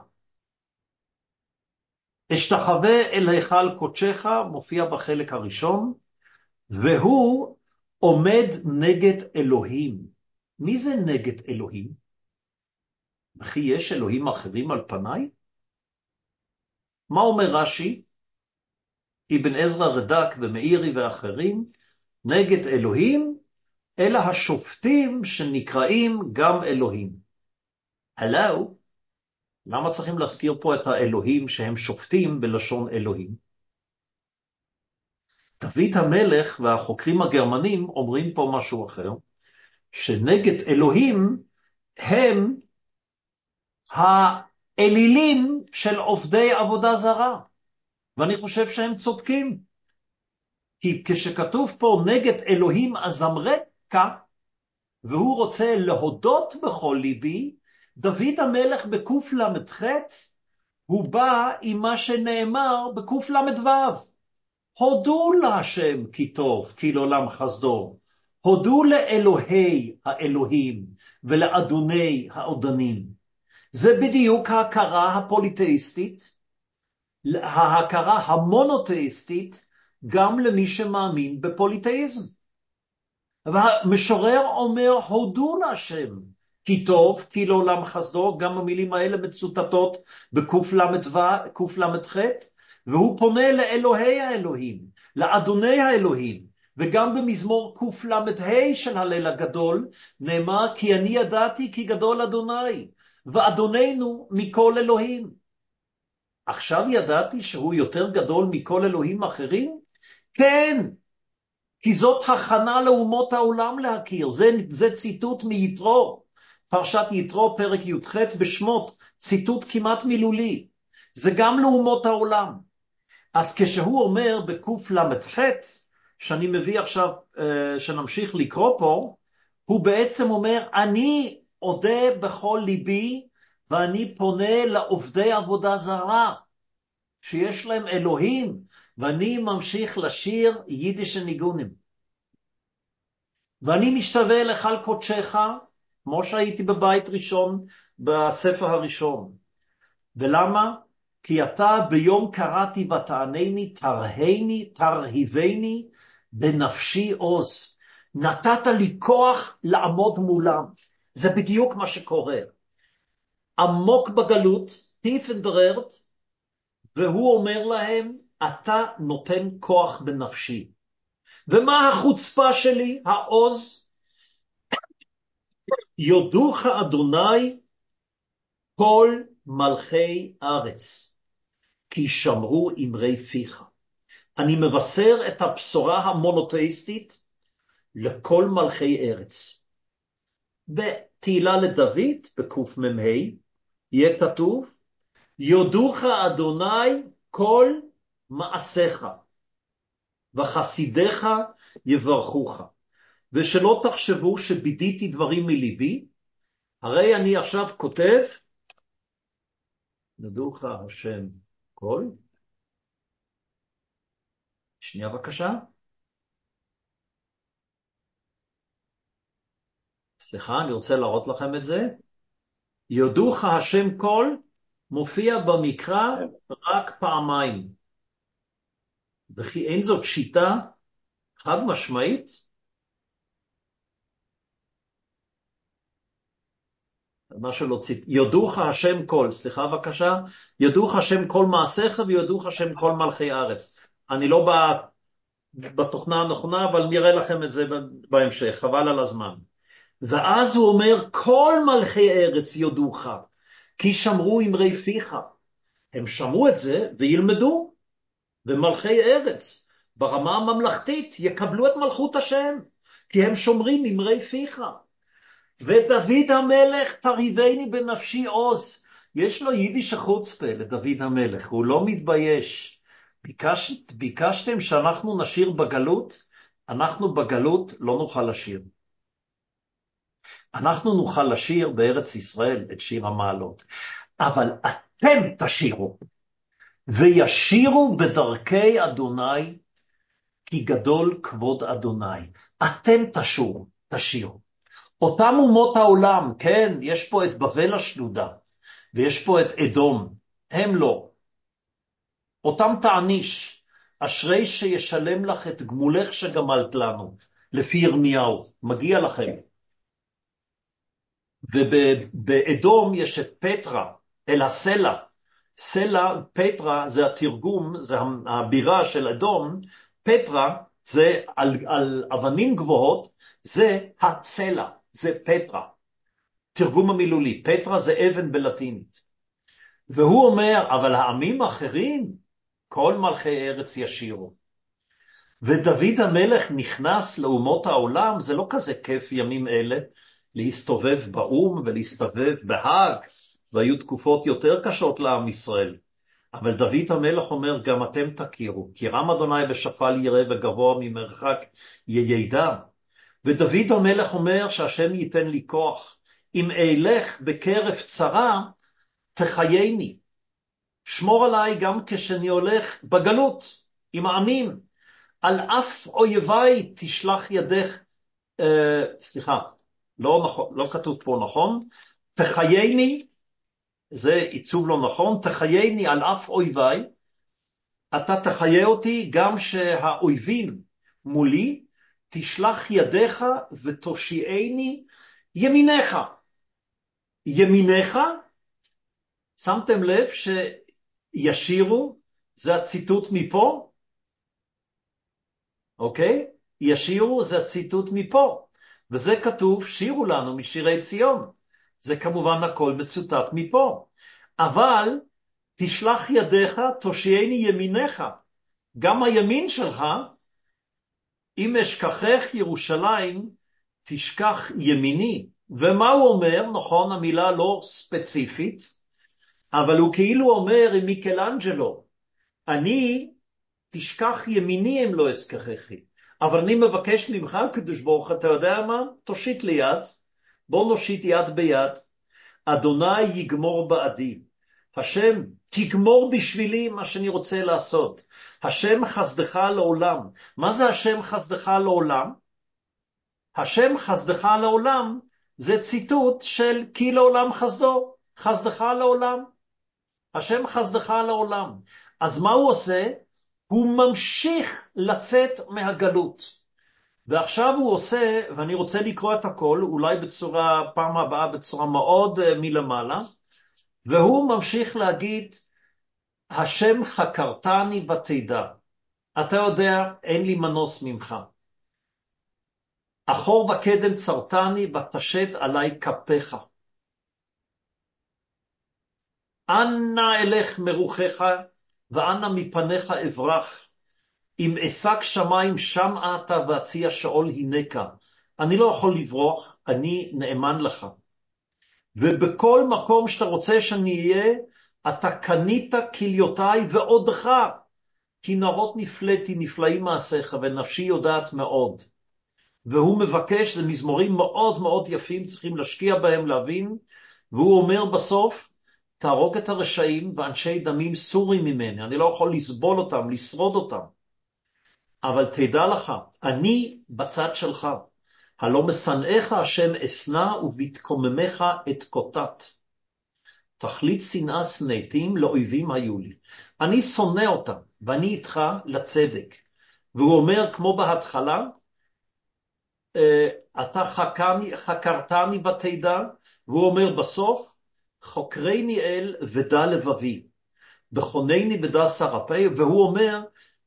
אשתחווה אל היכל קודשך, מופיע בחלק הראשון, והוא עומד נגד אלוהים. מי זה נגד אלוהים? וכי יש אלוהים אחרים על פניי? מה אומר רש"י? אבן עזרא רד"ק ומאירי ואחרים, נגד אלוהים, אלא השופטים שנקראים גם אלוהים. הלו, למה צריכים להזכיר פה את האלוהים שהם שופטים בלשון אלוהים? דוד המלך והחוקרים הגרמנים אומרים פה משהו אחר, שנגד אלוהים הם האלילים של עובדי עבודה זרה. ואני חושב שהם צודקים. כי כשכתוב פה נגד אלוהים אזמרקה, והוא רוצה להודות בכל ליבי, דוד המלך בקוף למ"ח, הוא בא עם מה שנאמר בקוף למ"ו. הודו להשם כי טוב, כי לעולם חסדו. הודו לאלוהי האלוהים ולאדוני האדונים. זה בדיוק ההכרה הפוליתאיסטית, ההכרה המונותאיסטית, גם למי שמאמין בפוליתאיזם. והמשורר אומר, הודו להשם, כי טוב, כי לעולם חסדו, גם המילים האלה מצוטטות בקוף למ"ח, והוא פונה לאלוהי האלוהים, לאדוני האלוהים, וגם במזמור קוף למ"ה של הליל הגדול, נאמר, כי אני ידעתי כי גדול אדוני, ואדוננו מכל אלוהים. עכשיו ידעתי שהוא יותר גדול מכל אלוהים אחרים? כן, כי זאת הכנה לאומות העולם להכיר. זה ציטוט מיתרו, פרשת יתרו פרק י"ח בשמות, ציטוט כמעט מילולי. זה גם לאומות העולם. אז כשהוא אומר בקוף למ"ח, שאני מביא עכשיו, שנמשיך לקרוא פה, הוא בעצם אומר, אני אודה בכל ליבי, ואני פונה לעובדי עבודה זרה, שיש להם אלוהים, ואני ממשיך לשיר יידיש ניגונים. ואני משתווה להיכל קודשך, כמו שהייתי בבית ראשון, בספר הראשון. ולמה? כי אתה ביום קראתי ותענני, תרהיני, תרהיבני, בנפשי עוז. נתת לי כוח לעמוד מולם. זה בדיוק מה שקורה. עמוק בגלות, tief in the earth, והוא אומר להם, אתה נותן כוח בנפשי. ומה החוצפה שלי? העוז? יודוך אדוני כל מלכי ארץ, כי שמרו אמרי פיך. אני מבשר את הבשורה המונותאיסטית לכל מלכי ארץ. בתהילה לדוד, בקוף מ"ה, יהיה כתוב, יודוך אדוני כל מעשיך, וחסידיך יברכוך. ושלא תחשבו שבידיתי דברים מליבי, הרי אני עכשיו כותב, יודוך השם כל, שנייה בבקשה, סליחה, אני רוצה להראות לכם את זה, יודוך השם כל, מופיע במקרא רק פעמיים, וכי אין זאת שיטה חד משמעית, מה שלא יודוך השם כל, סליחה בבקשה, יודוך השם כל מעשיך ויודוך השם כל מלכי הארץ. אני לא בתוכנה הנכונה, אבל נראה לכם את זה בהמשך, חבל על הזמן. ואז הוא אומר, כל מלכי ארץ יודוך, כי שמרו אמרי פיך. הם שמעו את זה וילמדו, ומלכי ארץ ברמה הממלכתית יקבלו את מלכות השם, כי הם שומרים אמרי פיך. ודוד המלך תריבני בנפשי עוז. יש לו יידיש חוצפה לדוד המלך, הוא לא מתבייש. ביקשתם שאנחנו נשיר בגלות, אנחנו בגלות לא נוכל לשיר. אנחנו נוכל לשיר בארץ ישראל את שיר המעלות, אבל אתם תשירו, וישירו בדרכי אדוני, כי גדול כבוד אדוני. אתם תשירו. אותם אומות העולם, כן, יש פה את בבל השלודה, ויש פה את אדום, הם לא. אותם תעניש, אשרי שישלם לך את גמולך שגמלת לנו, לפי ירמיהו, מגיע לכם. ובאדום יש את פטרה, אל הסלע. סלע, פטרה, זה התרגום, זה הבירה של אדום, פטרה זה על אבנים גבוהות, זה הצלע, זה פטרה. תרגום המילולי, פטרה זה אבן בלטינית. והוא אומר, אבל העמים האחרים, כל מלכי ארץ ישירו. ודוד המלך נכנס לאומות העולם, זה לא כזה כיף ימים אלה, להסתובב באום ולהסתובב בהאג, והיו תקופות יותר קשות לעם ישראל. אבל דוד המלך אומר, גם אתם תכירו, כי רם אדוני בשפל יראה וגבוה ממרחק ידע. ודוד המלך אומר שהשם ייתן לי כוח, אם אילך בקרב צרה, תחייני. שמור עליי גם כשאני הולך בגלות, עם העמים. על אף אויביי תשלח ידך, סליחה, לא כתוב פה נכון, תחייני, זה עיצוב לא נכון, תחייני על אף אויביי, אתה תחיה אותי גם שהאויבים מולי, תשלח ידיך ותושיעני ימיניך. ימיניך, שמתם לב שישירו, זה הציטוט מפה, אוקיי? ישירו זה הציטוט מפה, וזה כתוב שירו לנו משירי ציון, זה כמובן הכל מצוטט מפה, אבל תשלח ידיך תושיעני ימיניך, גם הימין שלך, אם אשכחך ירושלים תשכח ימיני. ומה הוא אומר? נכון, המילה לא ספציפית, אבל הוא כאילו אומר עם מיקלאנג'לו, אני תשכח ימיני אם לא אזכרכי. אבל אני מבקש ממך, קדוש ברוך, אתה יודע מה? תושיט לי יד, בוא נושיט יד ביד, אדוני יגמור בעדי. השם, תגמור בשבילי מה שאני רוצה לעשות. השם חסדך לעולם. מה זה השם חסדך לעולם? השם חסדך לעולם זה ציטוט של כי לעולם חסדו, חסדך לעולם. השם חסדך לעולם. אז מה הוא עושה? הוא ממשיך לצאת מהגלות. ועכשיו הוא עושה, ואני רוצה לקרוא את הכל, אולי בצורה, פעם הבאה בצורה מאוד מלמעלה, והוא ממשיך להגיד, השם חקרתני ותדע. אתה יודע, אין לי מנוס ממך. אחור וקדם צרתני ותשת עלי כפיך. אנא אלך מרוחך, ואנא מפניך אברח. אם אשק שמיים שם אתה והציע שאול הנקה. אני לא יכול לברוח, אני נאמן לך. ובכל מקום שאתה רוצה שאני אהיה, אתה קנית כליותיי ועודך. כי נרות נפלאתי, נפלאים מעשיך, ונפשי יודעת מאוד. והוא מבקש, זה מזמורים מאוד מאוד יפים, צריכים להשקיע בהם להבין, והוא אומר בסוף, תהרוג את הרשעים ואנשי דמים סורים ממני, אני לא יכול לסבול אותם, לשרוד אותם. אבל תדע לך, אני בצד שלך, הלא משנאיך השם אסנה ובתקוממך את קוטט. תכלית שנאה שנאתים לאויבים היו לי. אני שונא אותם, ואני איתך לצדק. והוא אומר, כמו בהתחלה, אתה חקרתני בתידה, והוא אומר בסוף, חוקרני אל ודע לבבי, בכונני בדע שרפי, והוא אומר,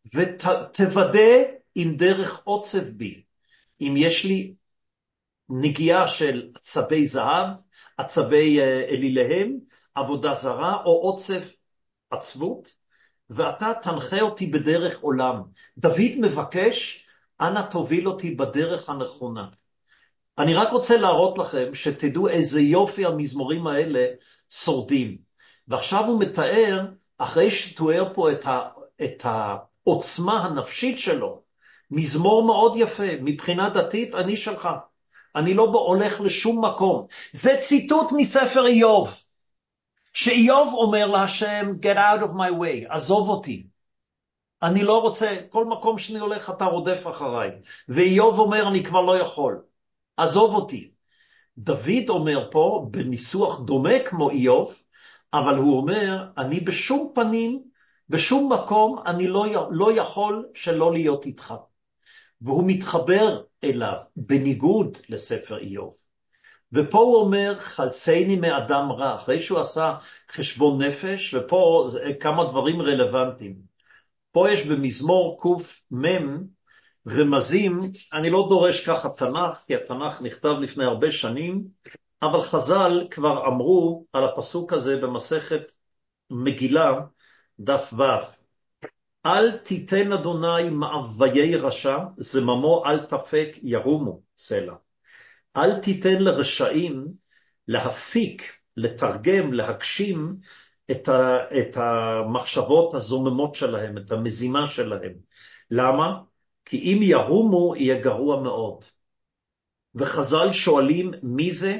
ותוודא עם דרך עוצב בי, אם יש לי נגיעה של עצבי זהב, עצבי אליליהם, עבודה זרה, או עוצב עצבות, ואתה תנחה אותי בדרך עולם. דוד מבקש, אנא תוביל אותי בדרך הנכונה. אני רק רוצה להראות לכם, שתדעו איזה יופי המזמורים האלה שורדים. ועכשיו הוא מתאר, אחרי שתואר פה את העוצמה הנפשית שלו, מזמור מאוד יפה, מבחינה דתית אני שלך. אני לא הולך לשום מקום. זה ציטוט מספר איוב, שאיוב אומר להשם, get out of my way, עזוב אותי. אני לא רוצה, כל מקום שאני הולך אתה רודף אחריי. ואיוב אומר, אני כבר לא יכול, עזוב אותי. דוד אומר פה, בניסוח דומה כמו איוב, אבל הוא אומר, אני בשום פנים, בשום מקום, אני לא יכול שלא להיות איתך. והוא מתחבר אליו, בניגוד לספר איוב. ופה הוא אומר, חלצני מאדם רע, אחרי שהוא עשה חשבון נפש, ופה כמה דברים רלוונטיים. פה יש במזמור קמ"ם רמזים, אני לא דורש ככה תנ"ך, כי התנ"ך נכתב לפני הרבה שנים, אבל חז"ל כבר אמרו על הפסוק הזה במסכת מגילה, דף ו', אל תיתן אדוני מאוויי רשע, זממו אל תפק ירומו סלע. אל תיתן לרשעים להפיק, לתרגם, להגשים את המחשבות הזוממות שלהם, את המזימה שלהם. למה? כי אם ירומו יהיה גרוע מאוד. וחז"ל שואלים מי זה?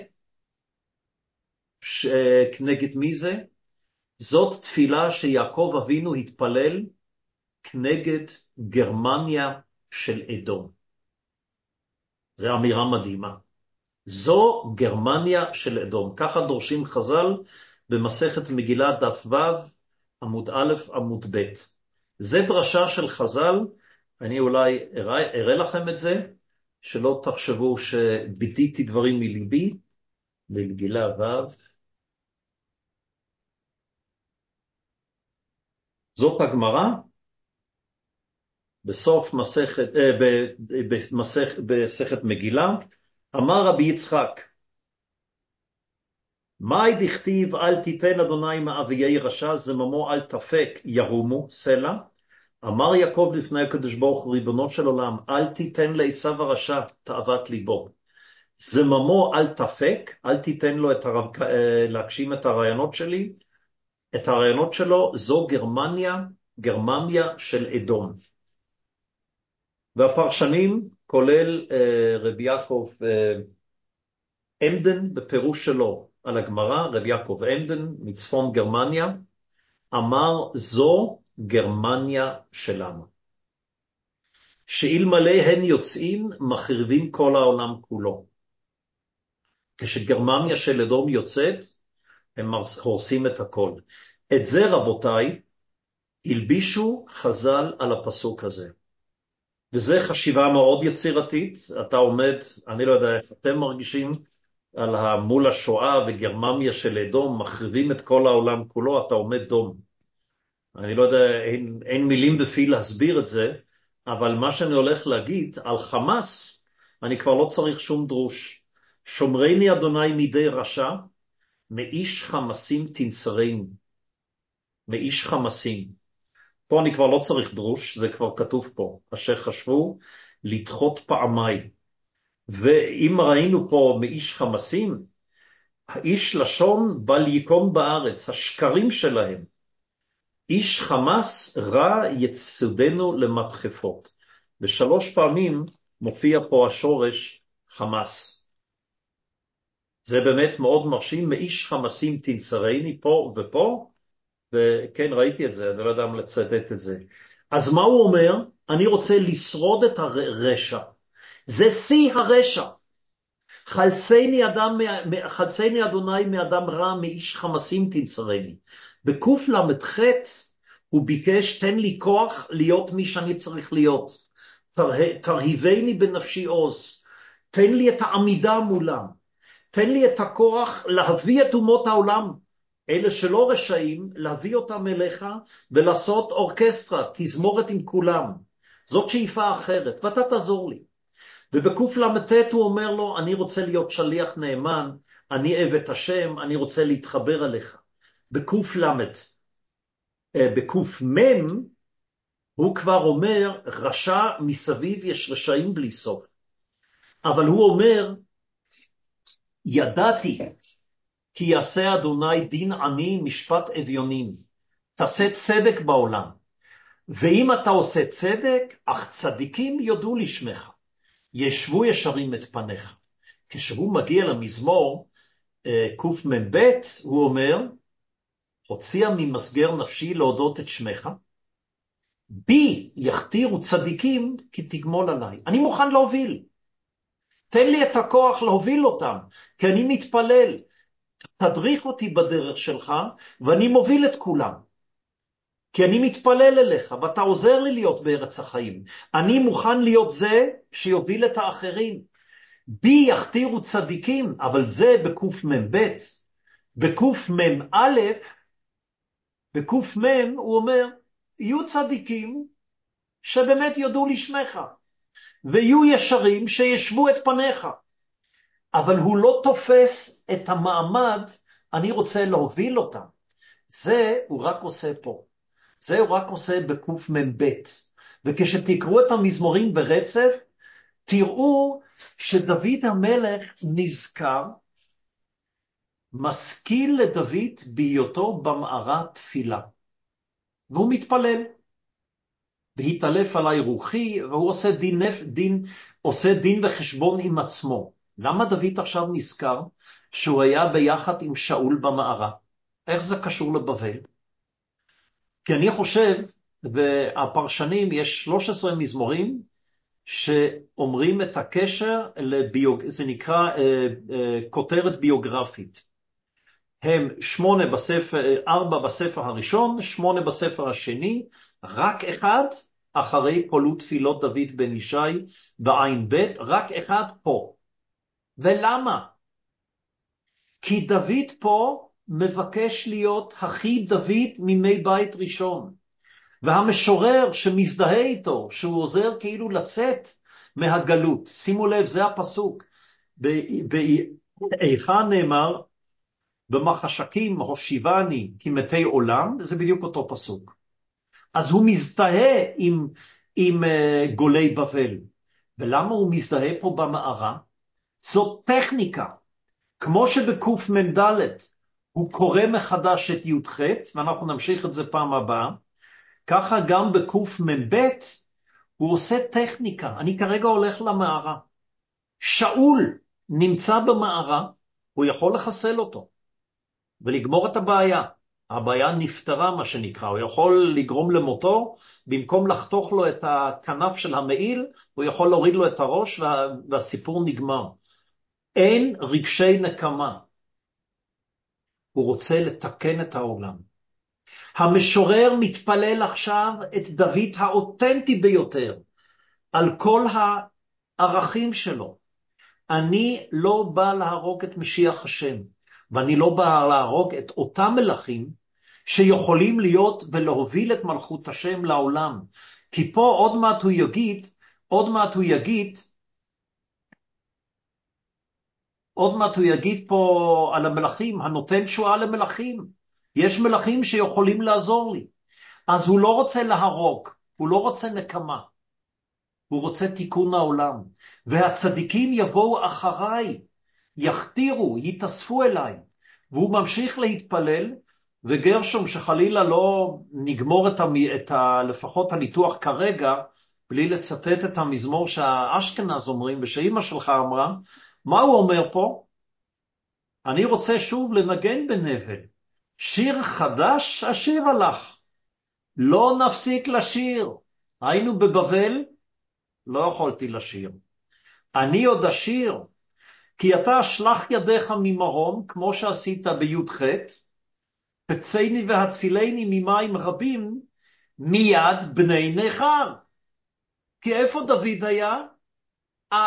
כנגד מי זה? זאת תפילה שיעקב אבינו התפלל כנגד גרמניה של אדום. זו אמירה מדהימה. זו גרמניה של אדום. ככה דורשים חז"ל במסכת מגילה דף ו' עמוד א' עמוד ב'. זה דרשה של חז"ל, אני אולי אראה לכם את זה, שלא תחשבו שבידיתי דברים מליבי, במגילה ו'. זאת הגמרא, בסוף מסכת מגילה, אמר רבי יצחק, מאי דכתיב אל תיתן אדוני מאוויי רשע, זממו אל תפק ירומו סלע. אמר יעקב לפני הקדוש ברוך הוא, ריבונו של עולם, אל תיתן לעשיו הרשע תאוות ליבו. זממו אל תפק, אל תיתן לו להגשים את הרעיונות שלי, את הרעיונות שלו, זו גרמניה של אדום. והפרשנים, כולל רבי יעקב עמדן, בפירוש שלו על הגמרא, רבי יעקב עמדן מצפון גרמניה, אמר זו גרמניה שלנו. שאלמלא הן יוצאים, מחריבים כל העולם כולו. כשגרמניה של אדום יוצאת, הם הורסים את הכל. את זה רבותיי, הלבישו חז"ל על הפסוק הזה. וזה חשיבה מאוד יצירתית, אתה עומד, אני לא יודע איך אתם מרגישים, מול השואה וגרמניה של אדום, מחריבים את כל העולם כולו, אתה עומד דום. אני לא יודע, אין מילים בפי להסביר את זה, אבל מה שאני הולך להגיד על חמאס, אני כבר לא צריך שום דרוש. שומרני אדוני מידי רשע, מאיש חמסים תנסרני. מאיש חמסים. פה אני כבר לא צריך דרוש, זה כבר כתוב פה. אשר חשבו לדחות פעמיים. ואם ראינו פה מאיש חמסים, האיש לשון בל יקום בארץ, השקרים שלהם. איש חמאס רע יצודנו למתחפות. ושלוש פעמים מופיע פה השורש חמאס. זה באמת מאוד מרשים, מאיש חמסים תנסרני פה ופה, וכן ראיתי את זה, אני לא יודע מה לצטט את זה. אז מה הוא אומר? אני רוצה לשרוד את הרשע. זה שיא הרשע. חלצני אדוני מאדם רע, מאיש חמסים תנסרני. בקוף למ"ח הוא ביקש, תן לי כוח להיות מי שאני צריך להיות. תרהיבני בנפשי עוז. תן לי את העמידה מולם, תן לי את הכוח להביא את אומות העולם, אלה שלא רשעים, להביא אותם אליך ולעשות אורקסטרה, תזמורת עם כולם. זאת שאיפה אחרת, ואתה תעזור לי. ובקוף למתת הוא אומר לו, אני רוצה להיות שליח נאמן, אני עבד השם, אני רוצה להתחבר אליך. בקוף למת, בקוף מם, הוא כבר אומר, רשע מסביב יש רשעים בלי סוף. אבל הוא אומר, ידעתי כי יעשה אדוני דין עני משפט אביונים. תעשה צדק בעולם. ואם אתה עושה צדק, אך צדיקים יודו לשמך. ישבו ישרים את פניך. כשהוא מגיע למזמור, קמ"ב, הוא אומר, הוציאה ממסגר נפשי להודות את שמך, בי יכתירו צדיקים כי תגמול עליי. אני מוכן להוביל. תן לי את הכוח להוביל אותם, כי אני מתפלל. תדריך אותי בדרך שלך, ואני מוביל את כולם. כי אני מתפלל אליך, ואתה עוזר לי להיות בארץ החיים. אני מוכן להיות זה שיוביל את האחרים. בי יכתירו צדיקים, אבל זה בקוף מ"ב. בקוף מ"א, בקוף מ' הוא אומר, יהיו צדיקים שבאמת יודו לשמך, ויהיו ישרים שישבו את פניך. אבל הוא לא תופס את המעמד, אני רוצה להוביל אותם. זה הוא רק עושה פה. זה הוא רק עושה בקוף מ"ב. וכשתקראו את המזמורים ברצף, תראו שדוד המלך נזכר, משכיל לדוד בהיותו במערה תפילה. והוא מתפלל. והתעלף עליי רוחי, והוא עושה דין וחשבון עם עצמו. למה דוד עכשיו נזכר שהוא היה ביחד עם שאול במערה? איך זה קשור לבבל? כי אני חושב, והפרשנים, יש 13 מזמורים שאומרים את הקשר, זה נקרא כותרת ביוגרפית. הם 4 בספר הראשון, 8 בספר השני, רק אחד אחרי פולו תפילות דוד בן ישי בעין ב', רק אחד פה. ולמה? כי דוד פה מבקש להיות הכי דוד מימי בית ראשון. והמשורר שמזדהה איתו, שהוא עוזר כאילו לצאת מהגלות. שימו לב, זה הפסוק. באיכה נאמר, במחשכים הושיבני כמתי עולם, זה בדיוק אותו פסוק. אז הוא מזדהה עם גולי בבל. ולמה הוא מזדהה פה במערה? זאת טכניקה. כמו שבקוף מ"ד הוא קורא מחדש את י"ח, ואנחנו נמשיך את זה פעם הבאה, ככה גם בקוף מ"ב הוא עושה טכניקה. אני כרגע הולך למערה. שאול נמצא במערה, הוא יכול לחסל אותו ולגמור את הבעיה. הבעיה נפתרה, מה שנקרא. הוא יכול לגרום למותו, במקום לחתוך לו את הכנף של המעיל, הוא יכול להוריד לו את הראש והסיפור נגמר. אין רגשי נקמה. הוא רוצה לתקן את העולם. המשורר מתפלל עכשיו את דוד האותנטי ביותר, על כל הערכים שלו. אני לא בא להרוג את משיח השם, ואני לא בא להרוג את אותם מלכים שיכולים להיות ולהוביל את מלכות השם לעולם. כי פה עוד מעט הוא יגיד פה על המלכים, הנותן תשועה למלכים. יש מלכים שיכולים לעזור לי. אז הוא לא רוצה להרוג, הוא לא רוצה נקמה. הוא רוצה תיקון העולם. והצדיקים יבואו אחריי, יכתירו, יתאספו אליי. והוא ממשיך להתפלל, וגרשום שחלילה לא נגמור לפחות הניתוח כרגע, בלי לצטט את המזמור שהאשכנז אומרים, ושאמא שלך אמרה, מה הוא אומר פה? אני רוצה שוב לנגן בנבל. שיר חדש השיר הלך. לא נפסיק לשיר. היינו בבבל, לא יכולתי לשיר. אני עוד אשיר, כי אתה שלח ידיך ממרום, כמו שעשית בי"ח, פצני והצילני ממים רבים, מיד בני נכר. כי איפה דוד היה? על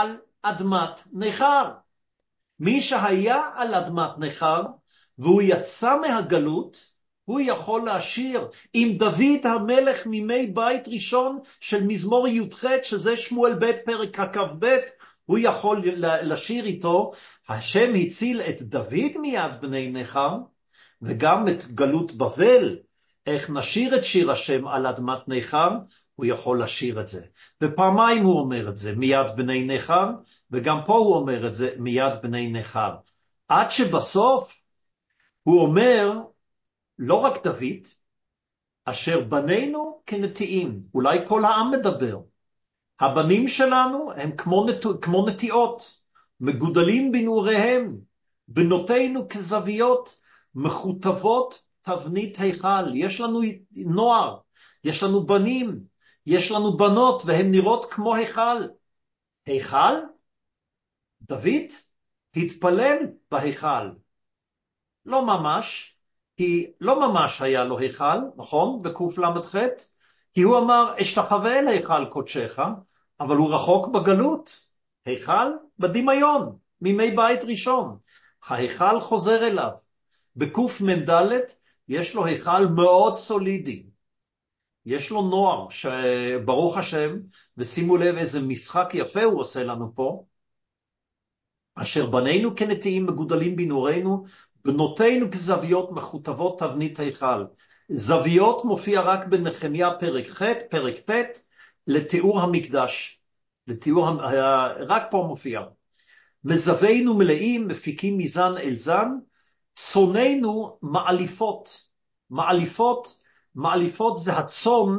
אדמת ניכר. מי שהיה על אדמת ניכר, והוא יצא מהגלות, הוא יכול להשאיר. עם דוד המלך מימי בית ראשון של מזמור י"ח, שזה שמואל ב' פרק כ"ב, הוא יכול לשיר איתו, השם הציל את דוד מיד בני ניכר, וגם את גלות בבל, איך נשיר את שיר השם על אדמת ניכר, הוא יכול לשיר את זה. ופעמיים הוא אומר את זה, מיד בני ניכר, וגם פה הוא אומר את זה, מיד בני ניכר. עד שבסוף הוא אומר, לא רק דוד, אשר בנינו כנטיעים, אולי כל העם מדבר. הבנים שלנו הם כמו נטיעות, מגודלים בנעוריהם, בנותינו כזוויות, מכותבות תבנית היכל. יש לנו נוער, יש לנו בנים, יש לנו בנות, והם נראות כמו היכל. היכל? דוד התפלל בהיכל. לא ממש, כי לא ממש היה לו היכל, נכון? בקוף למ"ח, כי הוא אמר, אשתחווה אל היכל קודשך, אבל הוא רחוק בגלות. היכל בדמיון, מימי בית ראשון. ההיכל חוזר אליו. בקוף מ"ד יש לו היכל מאוד סולידי. יש לו נוער, שברוך השם, ושימו לב איזה משחק יפה הוא עושה לנו פה, אשר בנינו כנטיעים מגודלים בנעורינו, בנותינו כזוויות מכותבות תבנית היכל. זוויות מופיע רק בנחמיה פרק ח', פרק ט', לתיאור המקדש. רק פה מופיע. מזווינו מלאים, מפיקים מזן אל זן, צוננו מעליפות. מעליפות זה הצון,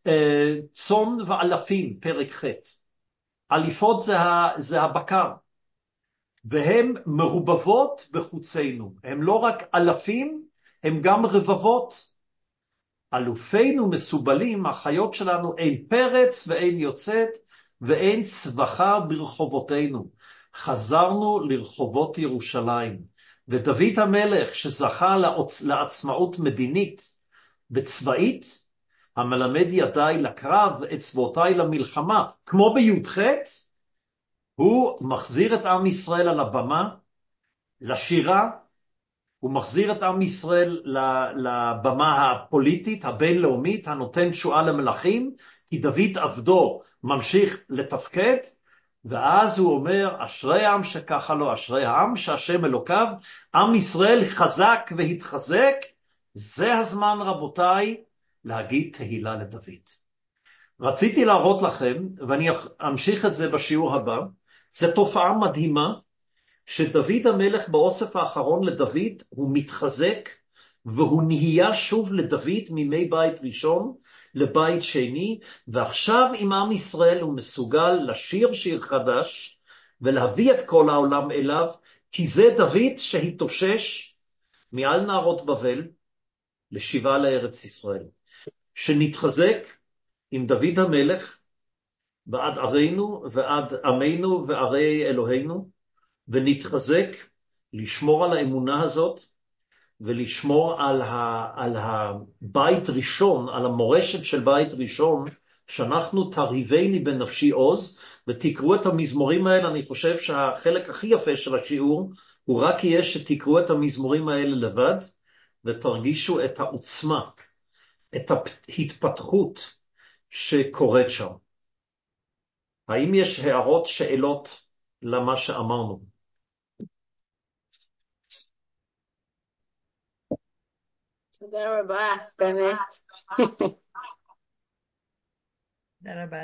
צון ואלפים, פרק ח'. עליפות זה הבקר. והן מרובבות בחוצינו. הם לא רק אלפים, הם גם רבבות. אלופינו מסובלים, החיות שלנו, אין פרץ ואין יוצאת, ואין צווחה ברחובותינו. חזרנו לרחובות ירושלים. ודוד המלך שזכה לעצמאות מדינית וצבאית, המלמד ידיי לקרב, אצבעותיי למלחמה, כמו בי"ח, הוא מחזיר את עם ישראל על הבמה, לשירה, הוא מחזיר את עם ישראל לבמה הפוליטית, הבינלאומית, הנותן תשועה למלכים, כי דוד עבדו ממשיך לתפקד, ואז הוא אומר, אשרי העם שככה לו, אשרי העם שהשם אלוקיו, עם ישראל חזק והתחזק, זה הזמן רבותיי להגיד תהילה לדוד. רציתי להראות לכם, ואני אמשיך את זה בשיעור הבא, זו תופעה מדהימה, שדוד המלך באוסף האחרון לדוד, הוא מתחזק, והוא נהיה שוב לדוד מימי בית ראשון לבית שני, ועכשיו עם עם ישראל הוא מסוגל לשיר שיר חדש, ולהביא את כל העולם אליו, כי זה דוד שהתאושש מעל נהרות בבל, לשיבה לארץ ישראל, שנתחזק עם דוד המלך, ועד ערינו ועד עמנו וערי אלוהינו, ונתחזק לשמור על האמונה הזאת, ולשמור על הבית ראשון, על המורשת של בית ראשון, שאנחנו תרהיבני בנפשי עוז, ותקראו את המזמורים האלה. אני חושב שהחלק הכי יפה של השיעור, הוא רק יהיה שתקראו את המזמורים האלה לבד, ותרגישו את העוצמה, את ההתפתחות שקורית שם. האם יש הערות, שאלות למה שאמרנו? תודה רבה, באמת. תודה רבה.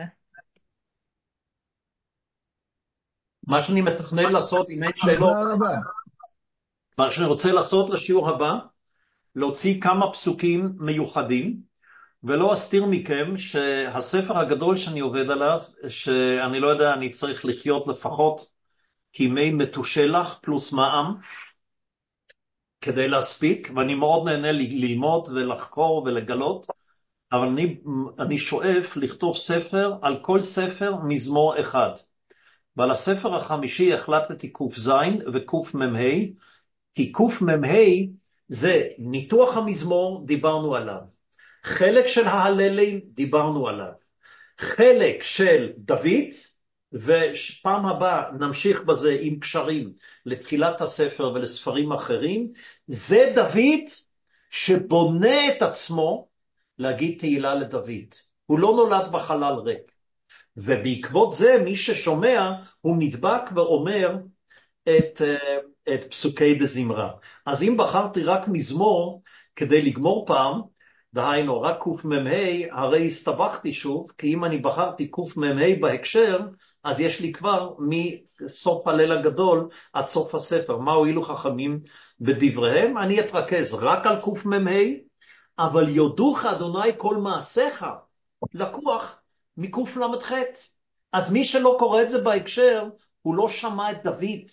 מה שאני מתכנן לעשות, אם אין שאלות, תודה רבה. מה שאני רוצה לעשות לשיעור הבא, להוציא כמה פסוקים מיוחדים, ולא אסתיר מכם שהספר הגדול שאני עובד עליו, שאני לא יודע, אני צריך לחיות לפחות כימי מתושלח פלוס מע"מ, כדי להספיק, ואני מאוד נהנה ללמוד ולחקור ולגלות, אבל אני שואף לכתוב ספר, על כל ספר מזמור אחד. ועל הספר החמישי החלטתי קוף זין וקוף ממה, כי קוף ממה זה ניתוח המזמור, דיברנו עליו. חלק של ההללים, דיברנו עליו. חלק של דוד, ופעם הבאה נמשיך בזה עם קשרים לתחילת הספר ולספרים אחרים. זה דוד שבונה את עצמו להגיד תהילה לדוד. הוא לא נולד בחלל ריק. ובעקבות זה מי ששומע הוא נדבק ואומר את פסוקי דזמרה. אז אם בחרתי רק מזמור כדי לגמור פעם, דהיינו רק קמ"ה, הרי הסתבכתי שוב, כי אם אני בחרתי קמ"ה בהקשר, אז יש לי כבר מסוף הליל הגדול עד סוף הספר. מה הועילו חכמים בדבריהם? אני אתרכז רק על קמ"ה, אבל יודוך אדוני כל מעשיך, לקוח מקל"ח. אז מי שלא קורא את זה בהקשר, הוא לא שמע את דוד.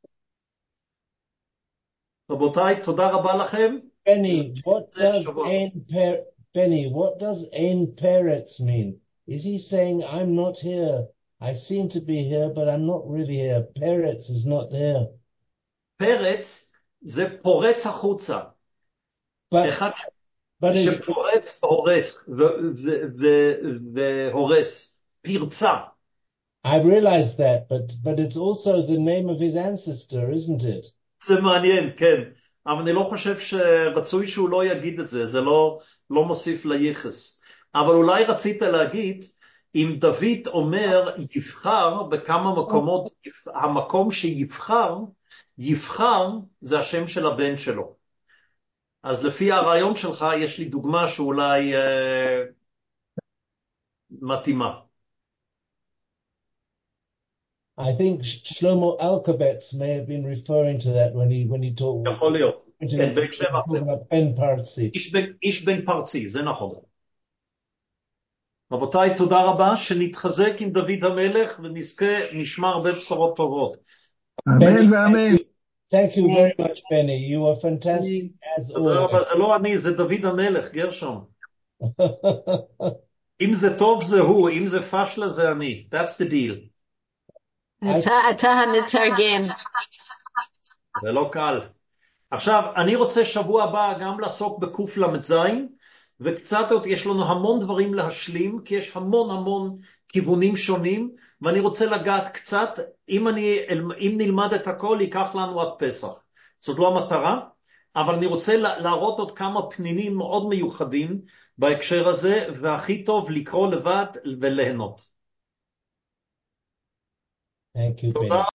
רבותיי, תודה רבה לכם. Benny, what does Ein Peretz mean? Is he saying, I'm not here? I seem to be here, but I'm not really here. Peretz is not here. פרץ זה פורץ החוצה. אחד But שפורץ והורס, פרצה. I realize that, but it's also the name of his ancestor, isn't it? זה מעניין, כן. אבל אני לא חושב שרצוי שהוא לא יגיד את זה, זה לא מוסיף ליחס. אבל אולי רצית להגיד, אם דוד אומר יבחר בכמה מקומות, המקום שיבחר, יבחר זה השם של הבן שלו. אז לפי הרעיון שלך יש לי דוגמה שאולי מתאימה. I think Shlomo Alkabetz may have been referring to that when he talked יכול להיות. כן, בהקשר about Ben Parsi. איש בן פרצי, זה נכון. רבותיי, תודה רבה, שנתחזק עם דוד המלך ונזכה נשמע הרבה בשורות טובות. אמן ואמן. Thank you very much, Benny. You are fantastic as תודה רבה, always. זה לא אני, זה דוד המלך, גרשום. אם זה טוב זה הוא, אם זה פשלה זה אני. That's the deal. אתה המתרגם. זה לא קל. עכשיו, אני רוצה שבוע הבא גם לעסוק בקל"ז, וקצת עוד יש לנו המון דברים להשלים, כי יש המון כיוונים שונים, ואני רוצה לגעת קצת, אם נלמד את הכל, ייקח לנו עד פסח. זאת לא המטרה, אבל אני רוצה להראות עוד כמה פנינים מאוד מיוחדים בהקשר הזה, והכי טוב לקרוא לבד וליהנות. Thank you, תודה. Benny.